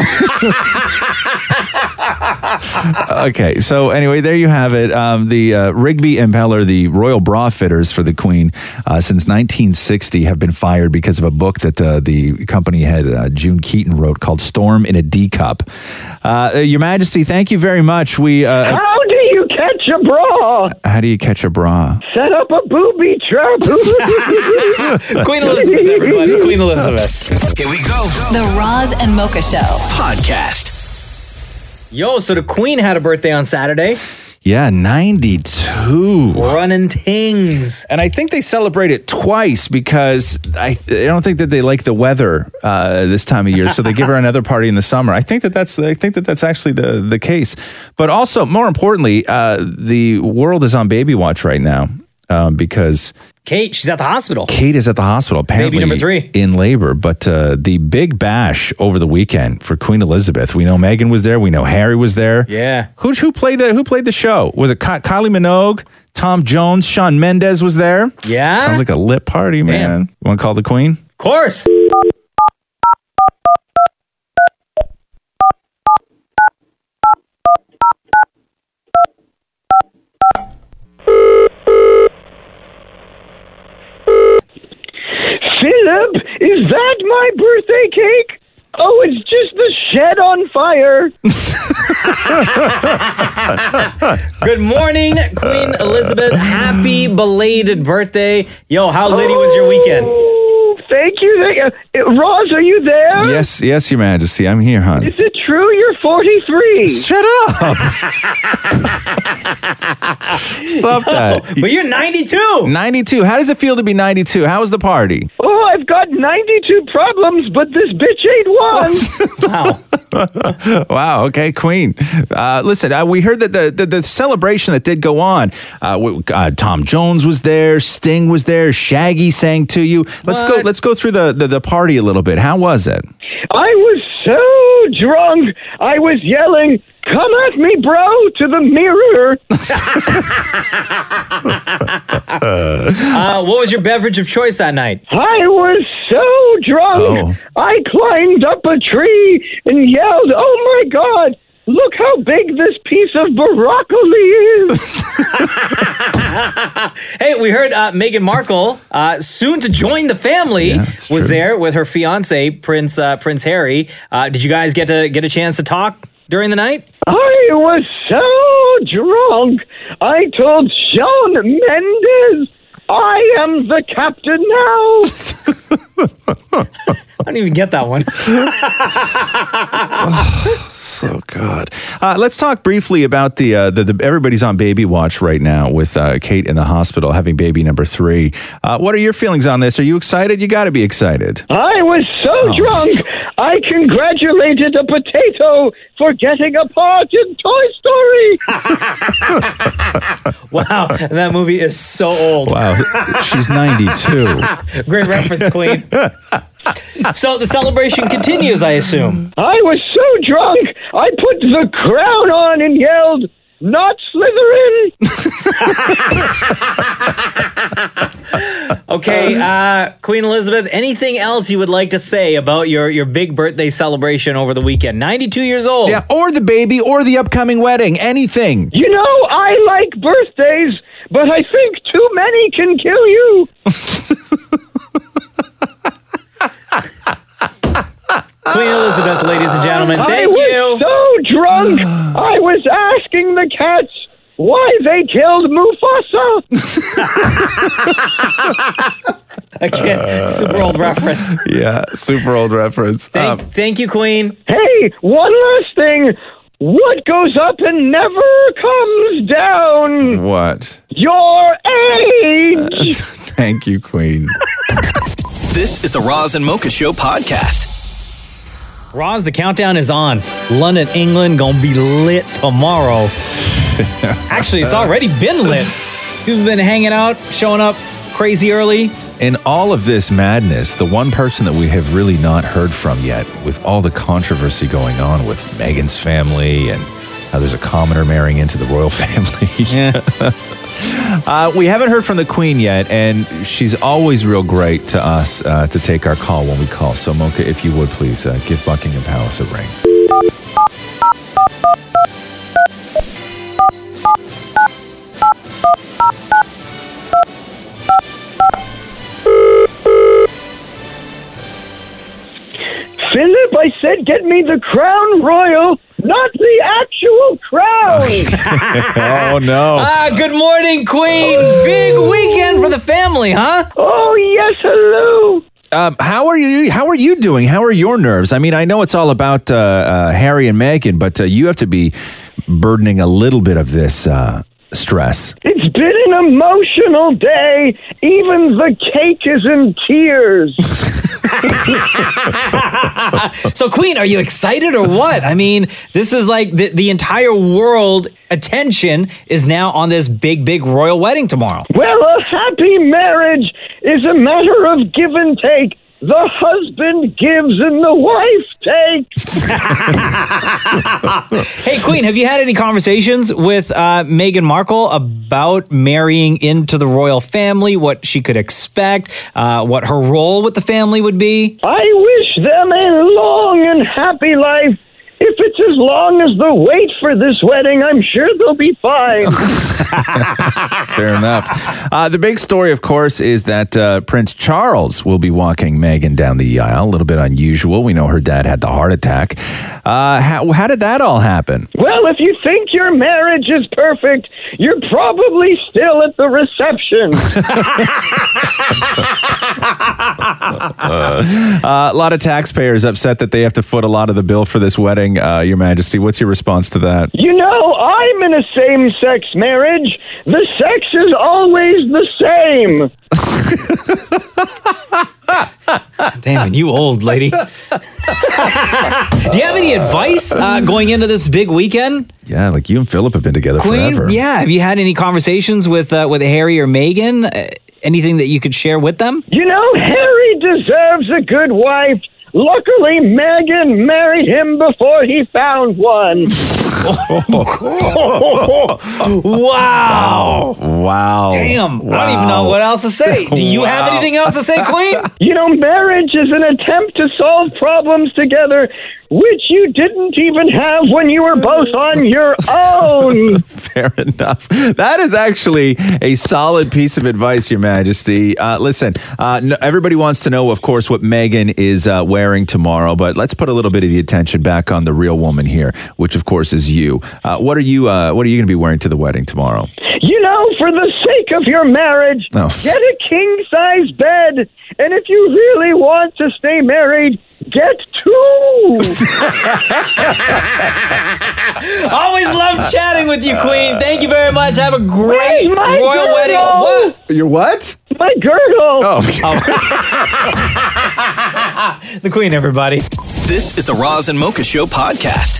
[SPEAKER 7] Okay, so anyway, there you have it. The Rigby Impeller, the royal bra fitters for the Queen, since 1960 have been fired because of a book that the company head, June Keaton, wrote called Storm in a D Cup. Your Majesty, thank you very much.
[SPEAKER 6] How do you catch a bra?
[SPEAKER 7] How do you catch a bra?
[SPEAKER 6] Set up a booby trap.
[SPEAKER 2] Queen Elizabeth, everybody. Queen Elizabeth.
[SPEAKER 1] Here we go.
[SPEAKER 3] The Roz and Mocha Show
[SPEAKER 1] Podcast.
[SPEAKER 2] Yo, so the Queen had a birthday on Saturday.
[SPEAKER 7] Yeah, 92.
[SPEAKER 2] Running things.
[SPEAKER 7] And I think they celebrate it twice because I don't think that they like the weather this time of year, so they give her another party in the summer. I think that's actually the case. But also, more importantly, the world is on baby watch right now because
[SPEAKER 2] Kate, she's at the hospital.
[SPEAKER 7] Kate is at the hospital, apparently.
[SPEAKER 2] Baby number 3.
[SPEAKER 7] In labor. But the big bash over the weekend for Queen Elizabeth. We know Meghan was there. We know Harry was there.
[SPEAKER 2] Yeah.
[SPEAKER 7] Who played the show? Was it Kylie Minogue, Tom Jones, Shawn Mendes was there?
[SPEAKER 2] Yeah.
[SPEAKER 7] Sounds like a lit party, man. You want to call the Queen?
[SPEAKER 2] Of course.
[SPEAKER 6] Philip, is that my birthday cake? Oh, it's just the shed on fire.
[SPEAKER 2] Good morning, Queen Elizabeth. Happy belated birthday. Yo, how litty was your weekend?
[SPEAKER 6] Thank you. Roz, are you there?
[SPEAKER 7] Yes, Your Majesty. I'm here, hon.
[SPEAKER 6] Is it true you're 43?
[SPEAKER 7] Shut up. Stop that.
[SPEAKER 2] But you're 92.
[SPEAKER 7] 92. How does it feel to be 92? How was the party?
[SPEAKER 6] Oh, I've got 92 problems, but this bitch ain't one.
[SPEAKER 2] Wow.
[SPEAKER 7] Wow. Okay, Queen. Listen, we heard that the celebration that did go on, Tom Jones was there, Sting was there, Shaggy sang to you. Let's go through the party a little bit. How was it?
[SPEAKER 6] I was so drunk, I was yelling, "Come at me, bro," to the mirror.
[SPEAKER 2] What was your beverage of choice that night?
[SPEAKER 6] I was so drunk, I climbed up a tree and yelled, "Oh my God, look how big this piece of broccoli is."
[SPEAKER 2] Hey, we heard Meghan Markle, soon to join the family, was there with her fiance, Prince Harry. Did you guys get a chance to talk during the night?
[SPEAKER 6] I was so drunk, I told Shawn Mendes, "I am the captain now."
[SPEAKER 2] I don't even get that one.
[SPEAKER 7] So good. Let's talk briefly about the everybody's on baby watch right now with Kate in the hospital having baby number 3. What are your feelings on this? Are you excited? You got to be excited.
[SPEAKER 6] I was so drunk, I congratulated a potato for getting a part in Toy Story.
[SPEAKER 2] Wow, that movie is so old.
[SPEAKER 7] Wow, she's 92.
[SPEAKER 2] Great reference, Queen. So the celebration continues, I assume.
[SPEAKER 6] I was so drunk, I put the crown on and yelled, "Not Slytherin!"
[SPEAKER 2] Okay, Queen Elizabeth, anything else you would like to say about your big birthday celebration over the weekend? 92 years old.
[SPEAKER 9] Yeah, or the baby, or the upcoming wedding, anything.
[SPEAKER 6] You know, I like birthdays, but I think too many can kill you.
[SPEAKER 2] Queen Elizabeth, ladies and gentlemen, thank
[SPEAKER 6] I
[SPEAKER 2] you.
[SPEAKER 6] was so drunk, I was asking the cats why they killed Mufasa.
[SPEAKER 2] Again, super old reference.
[SPEAKER 7] Yeah, super old reference.
[SPEAKER 2] Thank you, Queen.
[SPEAKER 6] Hey, one last thing. What goes up and never comes down?
[SPEAKER 7] What?
[SPEAKER 6] Your age.
[SPEAKER 7] Thank you, Queen.
[SPEAKER 1] This is the Roz and Mocha Show podcast.
[SPEAKER 2] Roz, the countdown is on. London, England, gonna be lit tomorrow. Actually, it's already been lit. You've been hanging out, showing up crazy early.
[SPEAKER 7] In all of this madness, the one person that we have really not heard from yet, with all the controversy going on with Meghan's family and how there's a commoner marrying into the royal family.
[SPEAKER 2] Yeah.
[SPEAKER 7] We haven't heard from the Queen yet, and she's always real great to us to take our call when we call. So, Mocha, if you would please give Buckingham Palace a ring.
[SPEAKER 6] Philip, I said get me the crown royal, not the actual crown.
[SPEAKER 7] Oh, no.
[SPEAKER 2] Good morning, Queen. Big weekend for the family, huh?
[SPEAKER 6] Oh, yes, hello.
[SPEAKER 7] How are you? How are you doing? How are your nerves? I mean, I know it's all about Harry and Meghan, but you have to be burdening a little bit of this stress.
[SPEAKER 6] It's been an emotional day. Even the cake is in tears.
[SPEAKER 2] So, Queen, are you excited or what? I mean, this is like the entire world attention is now on this big royal wedding tomorrow.
[SPEAKER 6] Well, a happy marriage is a matter of give and take. The husband gives and the wife takes.
[SPEAKER 2] Hey, Queen, have you had any conversations with Meghan Markle about marrying into the royal family, what she could expect, what her role with the family would be?
[SPEAKER 6] I wish them a long and happy life. If it's as long as the wait for this wedding, I'm sure they'll be fine.
[SPEAKER 7] Fair enough. The big story, of course, is that Prince Charles will be walking Meghan down the aisle. A little bit unusual. We know her dad had the heart attack. How did that all happen?
[SPEAKER 6] Well, if you think your marriage is perfect, you're probably still at the reception.
[SPEAKER 7] A lot of taxpayers upset that they have to foot a lot of the bill for this wedding, Your Majesty. What's your response to that?
[SPEAKER 6] You know, I'm in a same-sex marriage. The sex is always the same.
[SPEAKER 2] Damn it, you old lady. Do you have any advice going into this big weekend?
[SPEAKER 7] Yeah, like you and Philip have been together
[SPEAKER 2] Queen,
[SPEAKER 7] forever.
[SPEAKER 2] yeah. Have you had any conversations with Harry or Meghan? Anything that you could share with them?
[SPEAKER 6] You know, Harry deserves a good wife. Luckily, Meghan married him before he found one.
[SPEAKER 2] Wow.
[SPEAKER 7] Wow.
[SPEAKER 2] Damn. I don't even know what else to say. Do you have anything else to say, Queen?
[SPEAKER 6] You know, marriage is an attempt to solve problems together, which you didn't even have when you were both on your own.
[SPEAKER 7] Fair enough. That is actually a solid piece of advice, Your Majesty. Listen, everybody wants to know, of course, what Meghan is wearing tomorrow, but let's put a little bit of the attention back on the real woman here, which, of course, is you. What are you going to be wearing to the wedding tomorrow?
[SPEAKER 6] You know, for the sake of your marriage, get a king-size bed. And if you really want to stay married, get two.
[SPEAKER 2] Always love chatting with you, Queen. Thank you very much. Have a great
[SPEAKER 6] my
[SPEAKER 2] royal
[SPEAKER 6] girdle.
[SPEAKER 2] wedding. What?
[SPEAKER 7] Your what?
[SPEAKER 6] My girdle.
[SPEAKER 7] Oh.
[SPEAKER 2] The Queen, everybody.
[SPEAKER 1] This is the Roz and Mocha Show podcast.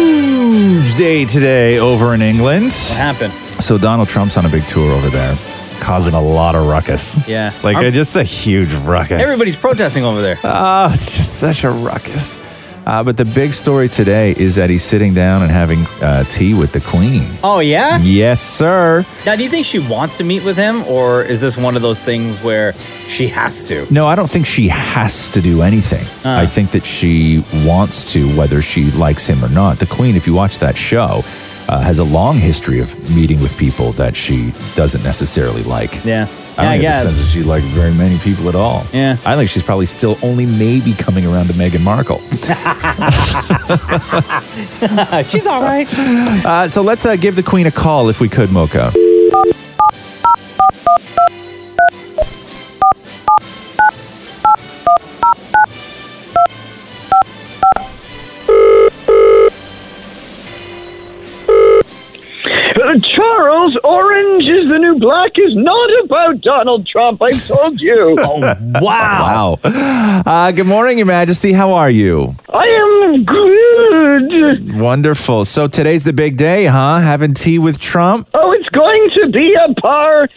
[SPEAKER 7] Huge day today over in England.
[SPEAKER 2] What happened?
[SPEAKER 7] So Donald Trump's on a big tour over there. causing a lot of ruckus.
[SPEAKER 2] Yeah.
[SPEAKER 7] Like just a huge ruckus.
[SPEAKER 2] Everybody's protesting over there.
[SPEAKER 7] Oh, it's just such a ruckus. But the big story today is that he's sitting down and having tea with the Queen.
[SPEAKER 2] Oh, yeah?
[SPEAKER 7] Yes, sir.
[SPEAKER 2] Now, do you think she wants to meet with him, or is this one of those things where she has to?
[SPEAKER 7] No, I don't think she has to do anything. I think that she wants to, whether she likes him or not. The Queen, if you watch that show, has a long history of meeting with people that she doesn't necessarily like.
[SPEAKER 2] Yeah.
[SPEAKER 7] I don't get the sense that she likes very many people at all.
[SPEAKER 2] Yeah.
[SPEAKER 7] I think she's probably still only maybe coming around to Meghan Markle.
[SPEAKER 2] She's all right.
[SPEAKER 7] So let's give the Queen a call if we could, Mocha.
[SPEAKER 6] Charles, orange is the new black is not about Donald Trump, I told you.
[SPEAKER 2] Oh, wow.
[SPEAKER 7] Wow. Good morning, Your Majesty. How are you?
[SPEAKER 6] I am good.
[SPEAKER 7] Wonderful. So today's the big day, huh? Having tea with Trump?
[SPEAKER 6] Oh, it's going to be a party.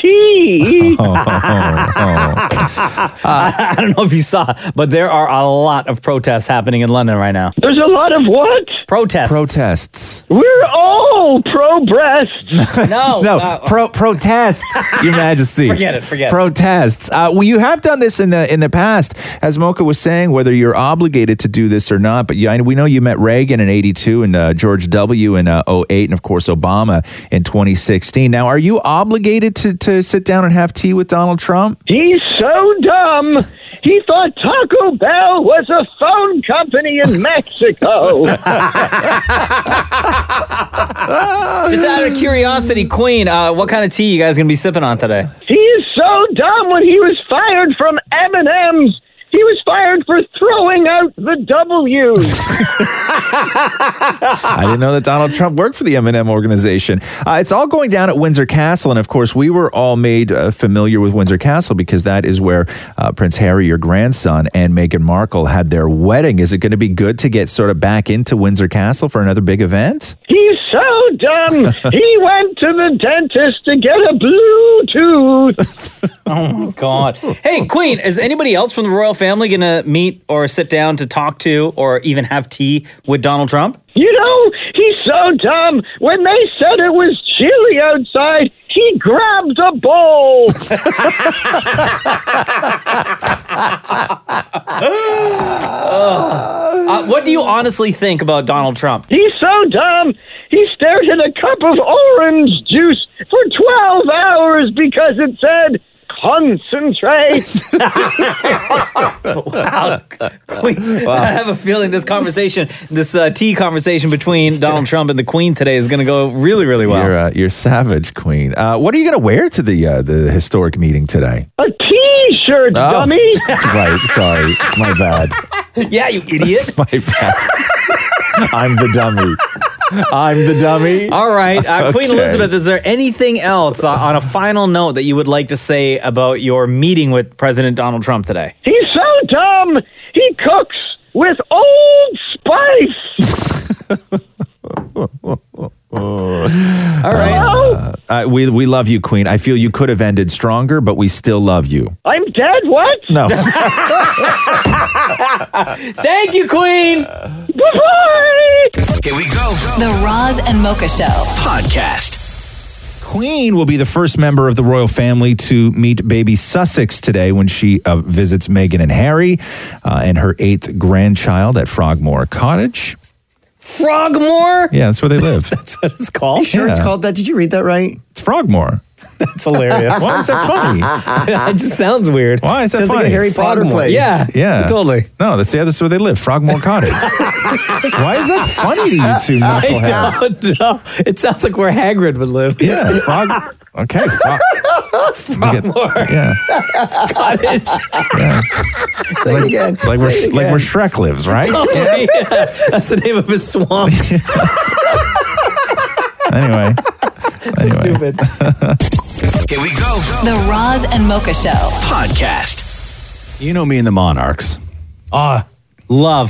[SPEAKER 2] I don't know if you saw, but there are a lot of protests happening in London right now.
[SPEAKER 6] There's a lot of what?
[SPEAKER 2] Protests.
[SPEAKER 6] We're all pro-breasts.
[SPEAKER 2] No.
[SPEAKER 7] Protests, Your Majesty.
[SPEAKER 2] Forget it.
[SPEAKER 7] Protests. Well, you have done this in the past, as Mocha was saying, whether you're obligated to do this or not. But we know you met Reagan in '82 and George W. in '08, and of course Obama in 2016. Now, are you obligated to sit down and have tea with Donald Trump?
[SPEAKER 6] He's so dumb. He thought Taco Bell was a phone company in Mexico.
[SPEAKER 2] Just out of curiosity, Queen, what kind of tea you guys going to be sipping on today?
[SPEAKER 6] He is so dumb. When he was fired from M&M's, he was fired for throwing out the W's.
[SPEAKER 7] I didn't know that Donald Trump worked for the M&M organization. It's all going down at Windsor Castle. And of course, we were all made familiar with Windsor Castle because that is where Prince Harry, your grandson, and Meghan Markle had their wedding. Is it going to be good to get sort of back into Windsor Castle for another big event?
[SPEAKER 6] He's so dumb. He went to the dentist to get a blue tooth.
[SPEAKER 2] Oh, my God. Hey, Queen, is anybody else from the royal family going to meet or sit down to talk to or even have tea with Donald Trump?
[SPEAKER 6] You know, he's so dumb. When they said it was chilly outside, he grabbed a bowl.
[SPEAKER 2] What do you honestly think about Donald Trump?
[SPEAKER 6] He's so dumb. He stared at a cup of orange juice for 12 hours because it said concentrate.
[SPEAKER 2] Wow. Queen, I have a feeling this tea conversation between Donald Trump and the Queen today is going to go really, really well.
[SPEAKER 7] You're savage, Queen. What are you going to wear to the historic meeting today?
[SPEAKER 6] A T-shirt, dummy.
[SPEAKER 7] That's right. Sorry. My bad.
[SPEAKER 2] Yeah, you idiot.
[SPEAKER 7] My bad. I'm the dummy.
[SPEAKER 2] All right. Queen
[SPEAKER 7] Okay.
[SPEAKER 2] Elizabeth, is there anything else on a final note that you would like to say about your meeting with President Donald Trump today?
[SPEAKER 6] He's so dumb. He cooks with Old Spice.
[SPEAKER 2] All right.
[SPEAKER 7] We love you, Queen. I feel you could have ended stronger, but we still love you.
[SPEAKER 6] I'm dead, what?
[SPEAKER 7] No.
[SPEAKER 2] Thank you, Queen.
[SPEAKER 6] Bye-bye.
[SPEAKER 1] Here we go.
[SPEAKER 3] The Roz and Mocha Show
[SPEAKER 1] Podcast.
[SPEAKER 7] Queen will be the first member of the royal family to meet baby Sussex today when she visits Meghan and Harry and her 8th grandchild at Frogmore Cottage.
[SPEAKER 2] Frogmore?
[SPEAKER 7] Yeah, that's where they live.
[SPEAKER 2] That's what it's called?
[SPEAKER 4] You sure it's
[SPEAKER 7] Yeah.
[SPEAKER 4] called that? Did you read that right?
[SPEAKER 7] It's Frogmore.
[SPEAKER 2] That's hilarious.
[SPEAKER 7] Why is that funny?
[SPEAKER 2] It just sounds weird.
[SPEAKER 7] Why is that
[SPEAKER 4] Sounds
[SPEAKER 7] funny?
[SPEAKER 4] like a Harry Potter
[SPEAKER 2] Frogmore.
[SPEAKER 4] place.
[SPEAKER 2] Yeah.
[SPEAKER 7] Yeah.
[SPEAKER 2] Totally.
[SPEAKER 7] No, that's where they live, Frogmore Cottage. Why is that funny to you two knuckleheads?
[SPEAKER 2] I don't know. It sounds like where Hagrid would live.
[SPEAKER 7] Yeah, Okay,
[SPEAKER 2] Frogmore
[SPEAKER 7] Yeah.
[SPEAKER 2] Cottage.
[SPEAKER 4] Say it again.
[SPEAKER 7] Like
[SPEAKER 4] Say it
[SPEAKER 7] where
[SPEAKER 4] again.
[SPEAKER 7] Shrek lives, right?
[SPEAKER 2] Totally, yeah. That's the name of his swamp.
[SPEAKER 7] Anyway.
[SPEAKER 2] Stupid.
[SPEAKER 1] Here we go.
[SPEAKER 3] The Roz and Mocha Show.
[SPEAKER 1] Podcast.
[SPEAKER 10] You know me and the Monarchs.
[SPEAKER 2] Love.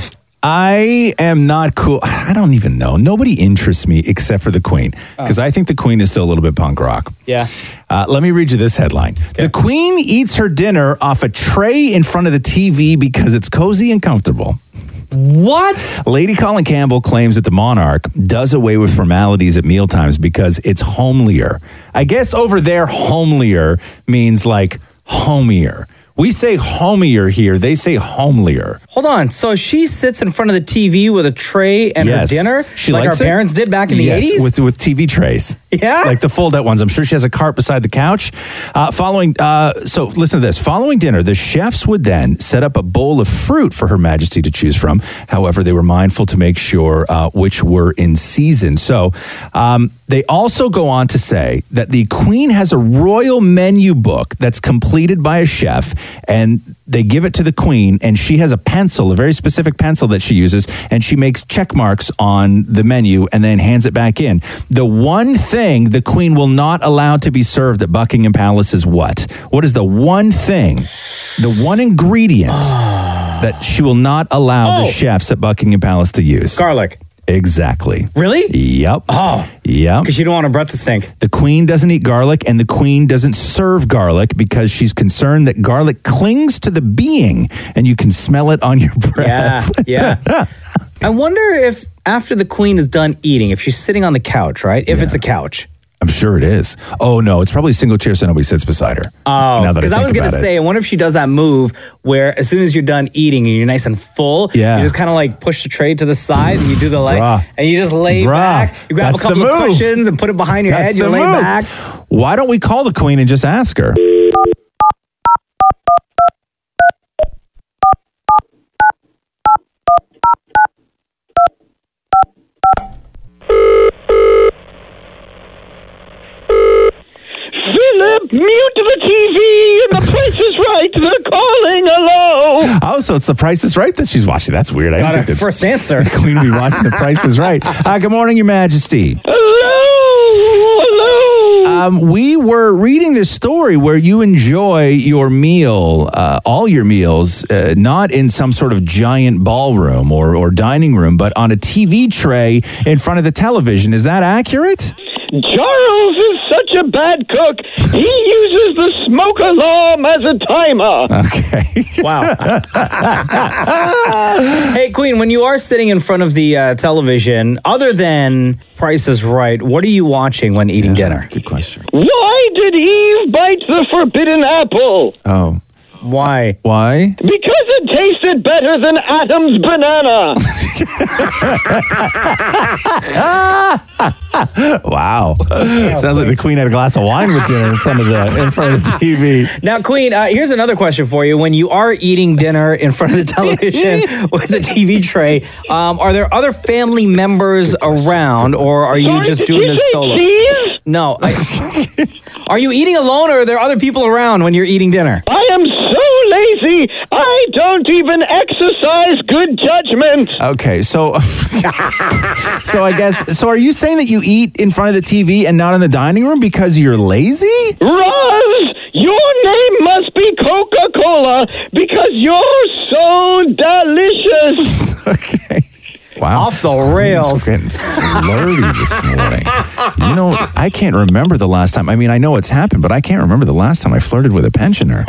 [SPEAKER 9] I am not cool. I don't even know. Nobody interests me except for the Queen, because I think the Queen is still a little bit punk rock.
[SPEAKER 2] Yeah.
[SPEAKER 9] Let me read you this headline. The Queen eats her dinner off a tray in front of the TV because it's cozy and comfortable.
[SPEAKER 2] What?
[SPEAKER 9] Lady Colin Campbell claims that the monarch does away with formalities at mealtimes because it's homelier. I guess over there, homelier means like homier. We say homier here. They say homelier.
[SPEAKER 2] Hold on. So she sits in front of the TV with a tray and her dinner?
[SPEAKER 9] She
[SPEAKER 2] like
[SPEAKER 9] likes
[SPEAKER 2] our parents did back in the 80s?
[SPEAKER 9] With TV trays.
[SPEAKER 2] Yeah?
[SPEAKER 9] Like the fold-out ones. I'm sure she has a cart beside the couch. So listen to this. Following dinner, the chefs would then set up a bowl of fruit for Her Majesty to choose from. However, they were mindful to make sure which were in season. So they also go on to say that the Queen has a royal menu book that's completed by a chef, and they give it to the Queen, and she has a pencil, a very specific pencil that she uses, and she makes check marks on the menu and then hands it back in. The one thing the Queen will not allow to be served at Buckingham Palace is what? What is the one thing, the one ingredient that she will not allow the chefs at Buckingham Palace to use?
[SPEAKER 2] Garlic.
[SPEAKER 9] Exactly.
[SPEAKER 2] Really?
[SPEAKER 9] Yep.
[SPEAKER 2] Oh.
[SPEAKER 9] Yep.
[SPEAKER 2] Because you don't want her breath to stink.
[SPEAKER 9] The Queen doesn't eat garlic, and the Queen doesn't serve garlic because she's concerned that garlic clings to the being and you can smell it on your breath.
[SPEAKER 2] Yeah. I wonder if after the Queen is done eating, if she's sitting on the couch, right? If it's a couch.
[SPEAKER 9] I'm sure it is. Oh, no, it's probably a single chair so nobody sits beside her.
[SPEAKER 2] Oh, because I was going to say, I wonder if she does that move where as soon as you're done eating and you're nice and full, you just kind of like push the tray to the side and you do the and you just lay back. You grab a couple of cushions and put it behind your head. You lay back.
[SPEAKER 9] Why don't we call the Queen and just ask her?
[SPEAKER 6] Philip, mute the TV and the Price is Right. They're calling. Hello.
[SPEAKER 9] Oh, so it's The Price is Right that she's watching. That's weird. I
[SPEAKER 2] Got
[SPEAKER 9] didn't
[SPEAKER 2] her
[SPEAKER 9] think that
[SPEAKER 2] first answer.
[SPEAKER 9] the Queen would be watching The Price is Right. Good morning, Your Majesty.
[SPEAKER 6] Hello.
[SPEAKER 9] We were reading this story where you enjoy your meal, all your meals, not in some sort of giant ballroom or dining room, but on a TV tray in front of the television. Is that accurate?
[SPEAKER 6] Charles is such a bad cook. He uses the smoke alarm as a timer.
[SPEAKER 9] Okay.
[SPEAKER 2] Wow. Hey, Queen, when you are sitting in front of the television, other than Price is Right, what are you watching when eating dinner?
[SPEAKER 9] Good question.
[SPEAKER 6] Why did Eve bite the forbidden apple?
[SPEAKER 9] Oh.
[SPEAKER 2] Why?
[SPEAKER 9] Why?
[SPEAKER 6] Because it tasted better than Adam's banana.
[SPEAKER 9] Wow. Sounds like the Queen had a glass of wine with dinner in front of the TV.
[SPEAKER 2] Now, Queen, here's another question for you. When you are eating dinner in front of the television with the TV tray, are there other family members around, or are you just doing this solo?
[SPEAKER 6] Cheese?
[SPEAKER 2] No. Are you eating alone, or are there other people around when you're eating dinner?
[SPEAKER 6] I am so lazy, I don't even exercise good judgment.
[SPEAKER 9] Okay, so are you saying that you eat in front of the TV and not in the dining room because you're lazy?
[SPEAKER 6] Roz, your name must be Coca-Cola because you're so delicious.
[SPEAKER 9] Okay. Wow.
[SPEAKER 2] Off the rails.
[SPEAKER 9] Getting flirty this morning. You know, I can't remember the last time. I mean, I know it's happened, but I can't remember the last time I flirted with a pensioner.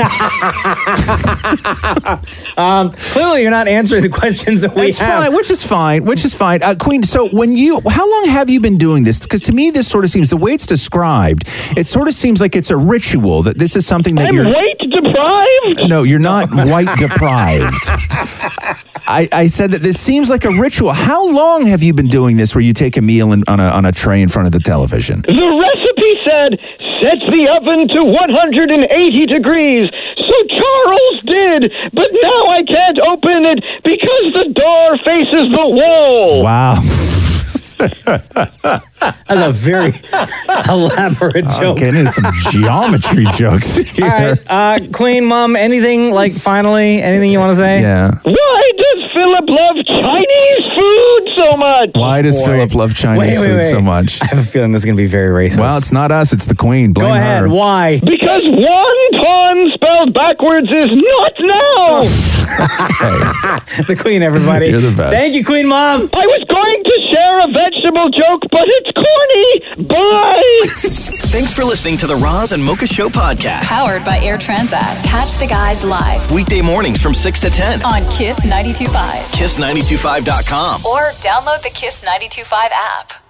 [SPEAKER 2] Clearly, you're not answering the questions that we have.
[SPEAKER 9] Which is fine. Queen, so how long have you been doing this? Because to me, this sort of seems, the way it's described, it sort of seems like it's a ritual, that this is something that you're...
[SPEAKER 6] weight deprived?
[SPEAKER 9] No, you're not white deprived. I said that this seems like a ritual. How long have you been doing this where you take a meal on a tray in front of the television?
[SPEAKER 6] The recipe said, set the oven to 180 degrees. So Charles did, but now I can't open it because the door faces the wall.
[SPEAKER 9] Wow.
[SPEAKER 2] That's a very elaborate joke.
[SPEAKER 9] Getting into some geometry jokes here.
[SPEAKER 2] All right, Queen, Mom, anything you want to say?
[SPEAKER 9] Yeah.
[SPEAKER 6] Why does Philip love Chinese food so much? what?
[SPEAKER 7] Why does
[SPEAKER 2] Boy.
[SPEAKER 7] Philip love Chinese food so much?
[SPEAKER 2] I have a feeling this is going to be very racist.
[SPEAKER 7] Well, it's not us. It's the Queen. Blame
[SPEAKER 2] Go ahead.
[SPEAKER 7] her.
[SPEAKER 2] Why?
[SPEAKER 6] Because wonton spelled backwards is not now.
[SPEAKER 2] The Queen, everybody.
[SPEAKER 7] You're the best.
[SPEAKER 2] Thank you, Queen Mom.
[SPEAKER 6] I was going to share a vegetable joke, but it's corny. Bye.
[SPEAKER 1] Thanks for listening to the Roz and Mocha Show podcast.
[SPEAKER 3] Powered by Air Transat. Catch the guys live
[SPEAKER 1] Weekday mornings from 6 to 10.
[SPEAKER 3] on Kiss 92.5
[SPEAKER 1] Kiss925.com.
[SPEAKER 3] or download the Kiss 92.5 app.